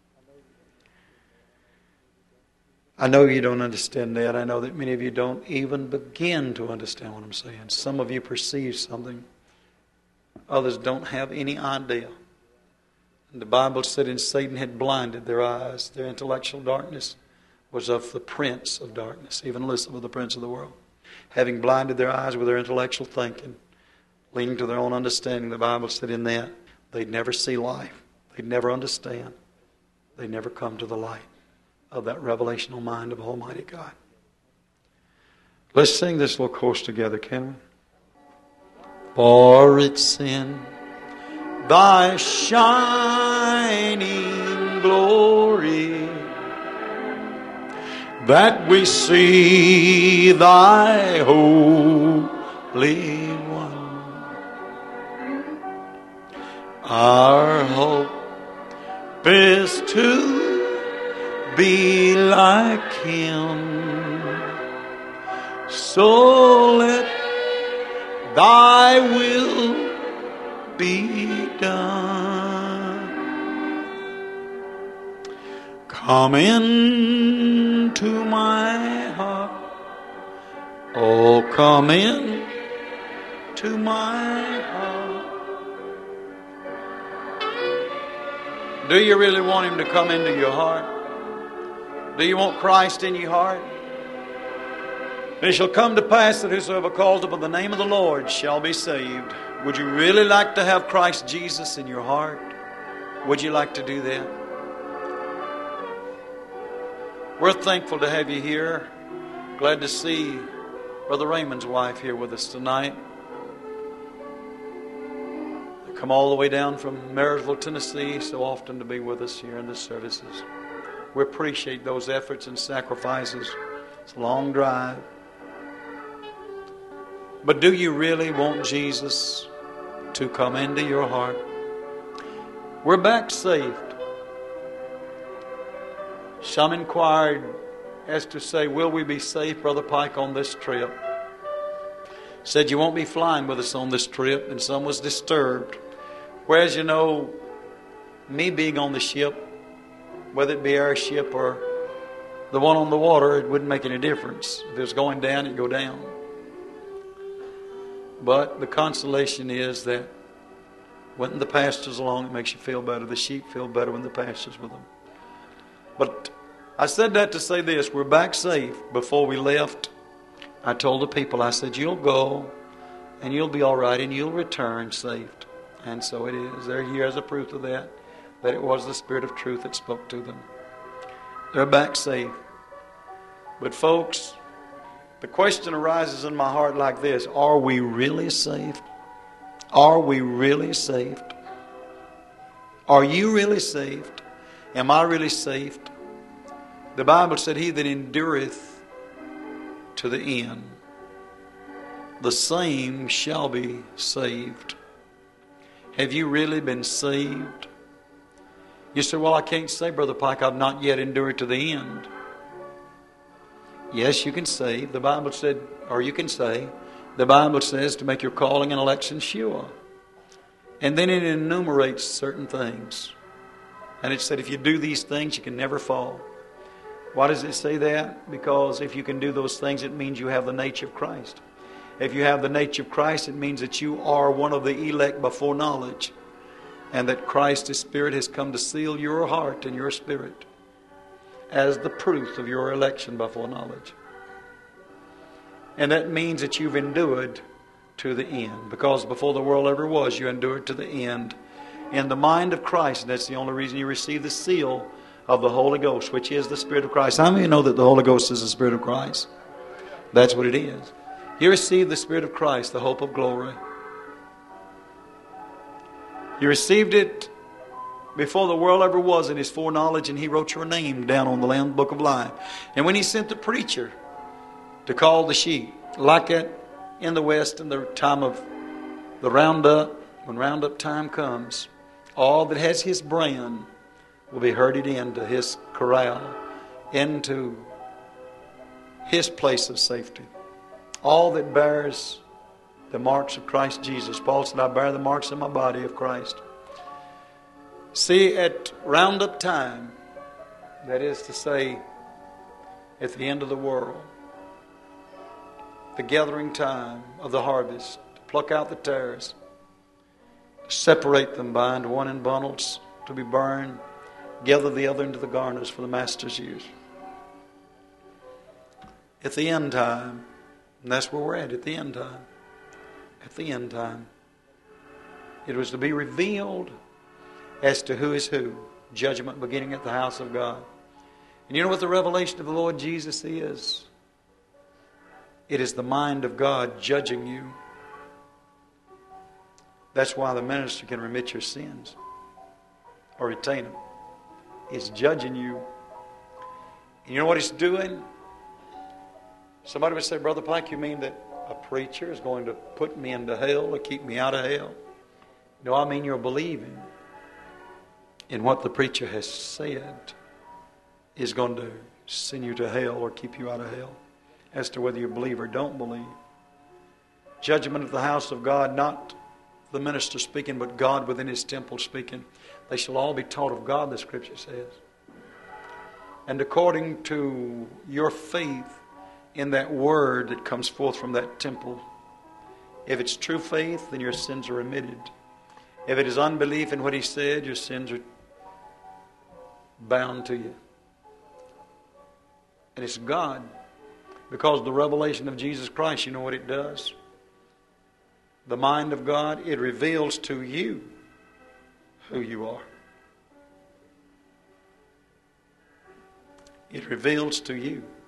I know you don't understand that. I know that many of you don't even begin to understand what I'm saying. Some of you perceive something. Others don't have any idea. And the Bible said, and Satan had blinded their eyes. Their intellectual darkness was of the prince of darkness, even Lucifer, the prince of the world. Having blinded their eyes with their intellectual thinking, leaning to their own understanding, the Bible said in that, they'd never see life. They'd never understand. They'd never come to the light of that revelational mind of Almighty God. Let's sing this little chorus together, can we? For it's in thy shining glory that we see thy Holy One. Our hope is to be like him. So let thy will be done. Come into my heart. Oh, come in to my heart. Do you really want him to come into your heart? Do you want Christ in your heart? It shall come to pass that whosoever calls upon the name of the Lord shall be saved. Would you really like to have Christ Jesus in your heart? Would you like to do that? We're thankful to have you here. Glad to see Brother Raymond's wife here with us tonight. They come all the way down from Marysville, Tennessee, so often to be with us here in the services. We appreciate those efforts and sacrifices. It's a long drive. But do you really want Jesus to come into your heart? We're back saved. Some inquired as to say, will we be safe, Brother Pike, on this trip? Said you won't be flying with us on this trip, and some was disturbed. Whereas, you know, me being on the ship, whether it be our ship or the one on the water, it wouldn't make any difference. If it was going down, it'd go down. But the consolation is that when the pastor's along, it makes you feel better. The sheep feel better when the pastor's with them. But I said that to say this. We're back safe. Before we left, I told the people, I said, you'll go and you'll be all right and you'll return saved. And so it is. They're here as a proof of that it was the Spirit of truth that spoke to them. They're back safe. But folks, the question arises in my heart like this. Are we really saved? Are we really saved? Are you really saved? Am I really saved? The Bible said, he that endureth to the end, the same shall be saved. Have you really been saved? You say, well, I can't say, Brother Pike, I've not yet endured to the end. Yes, you can say. The Bible said, or you can say, the Bible says to make your calling and election sure. And then it enumerates certain things. And it said if you do these things, you can never fall. Why does it say that? Because if you can do those things, it means you have the nature of Christ. If you have the nature of Christ, it means that you are one of the elect before knowledge. And that Christ, His Spirit, has come to seal your heart and your spirit as the proof of your election before knowledge. And that means that you've endured to the end. Because before the world ever was, you endured to the end in the mind of Christ. And that's the only reason you receive the seal of the Holy Ghost, which is the Spirit of Christ. How many of you know that the Holy Ghost is the Spirit of Christ? That's what it is. You receive the Spirit of Christ, the hope of glory. You received it before the world ever was in His foreknowledge, and He wrote your name down on the Lamb's Book of Life. And when He sent the preacher to call the sheep, like that in the West in the time of the roundup, when roundup time comes, all that has His brand will be herded into His corral, into His place of safety. All that bears the marks of Christ Jesus. Paul said, I bear the marks of my body of Christ. See, at roundup time, that is to say, at the end of the world, the gathering time of the harvest, to pluck out the tares, separate them, bind one in bundles to be burned, gather the other into the garners for the master's use. At the end time, and that's where we're at the end time. At the end time, it was to be revealed as to who is who. Judgment beginning at the house of God. And you know what the revelation of the Lord Jesus is? It is the mind of God judging you. That's why the minister can remit your sins or retain them. It's judging you. And you know what it's doing? Somebody would say, Brother Pike, you mean that a preacher is going to put me into hell or keep me out of hell? No, I mean you're believing in what the preacher has said is going to send you to hell or keep you out of hell, as to whether you believe or don't believe. Judgment of the house of God, not the minister speaking, but God within His temple speaking. They shall all be taught of God, the Scripture says. And according to your faith in that word that comes forth from that temple, if it's true faith, then your sins are remitted. If it is unbelief in what He said, your sins are bound to you. And it's God. Because the revelation of Jesus Christ, you know what it does? The mind of God, it reveals to you who you are. It reveals to you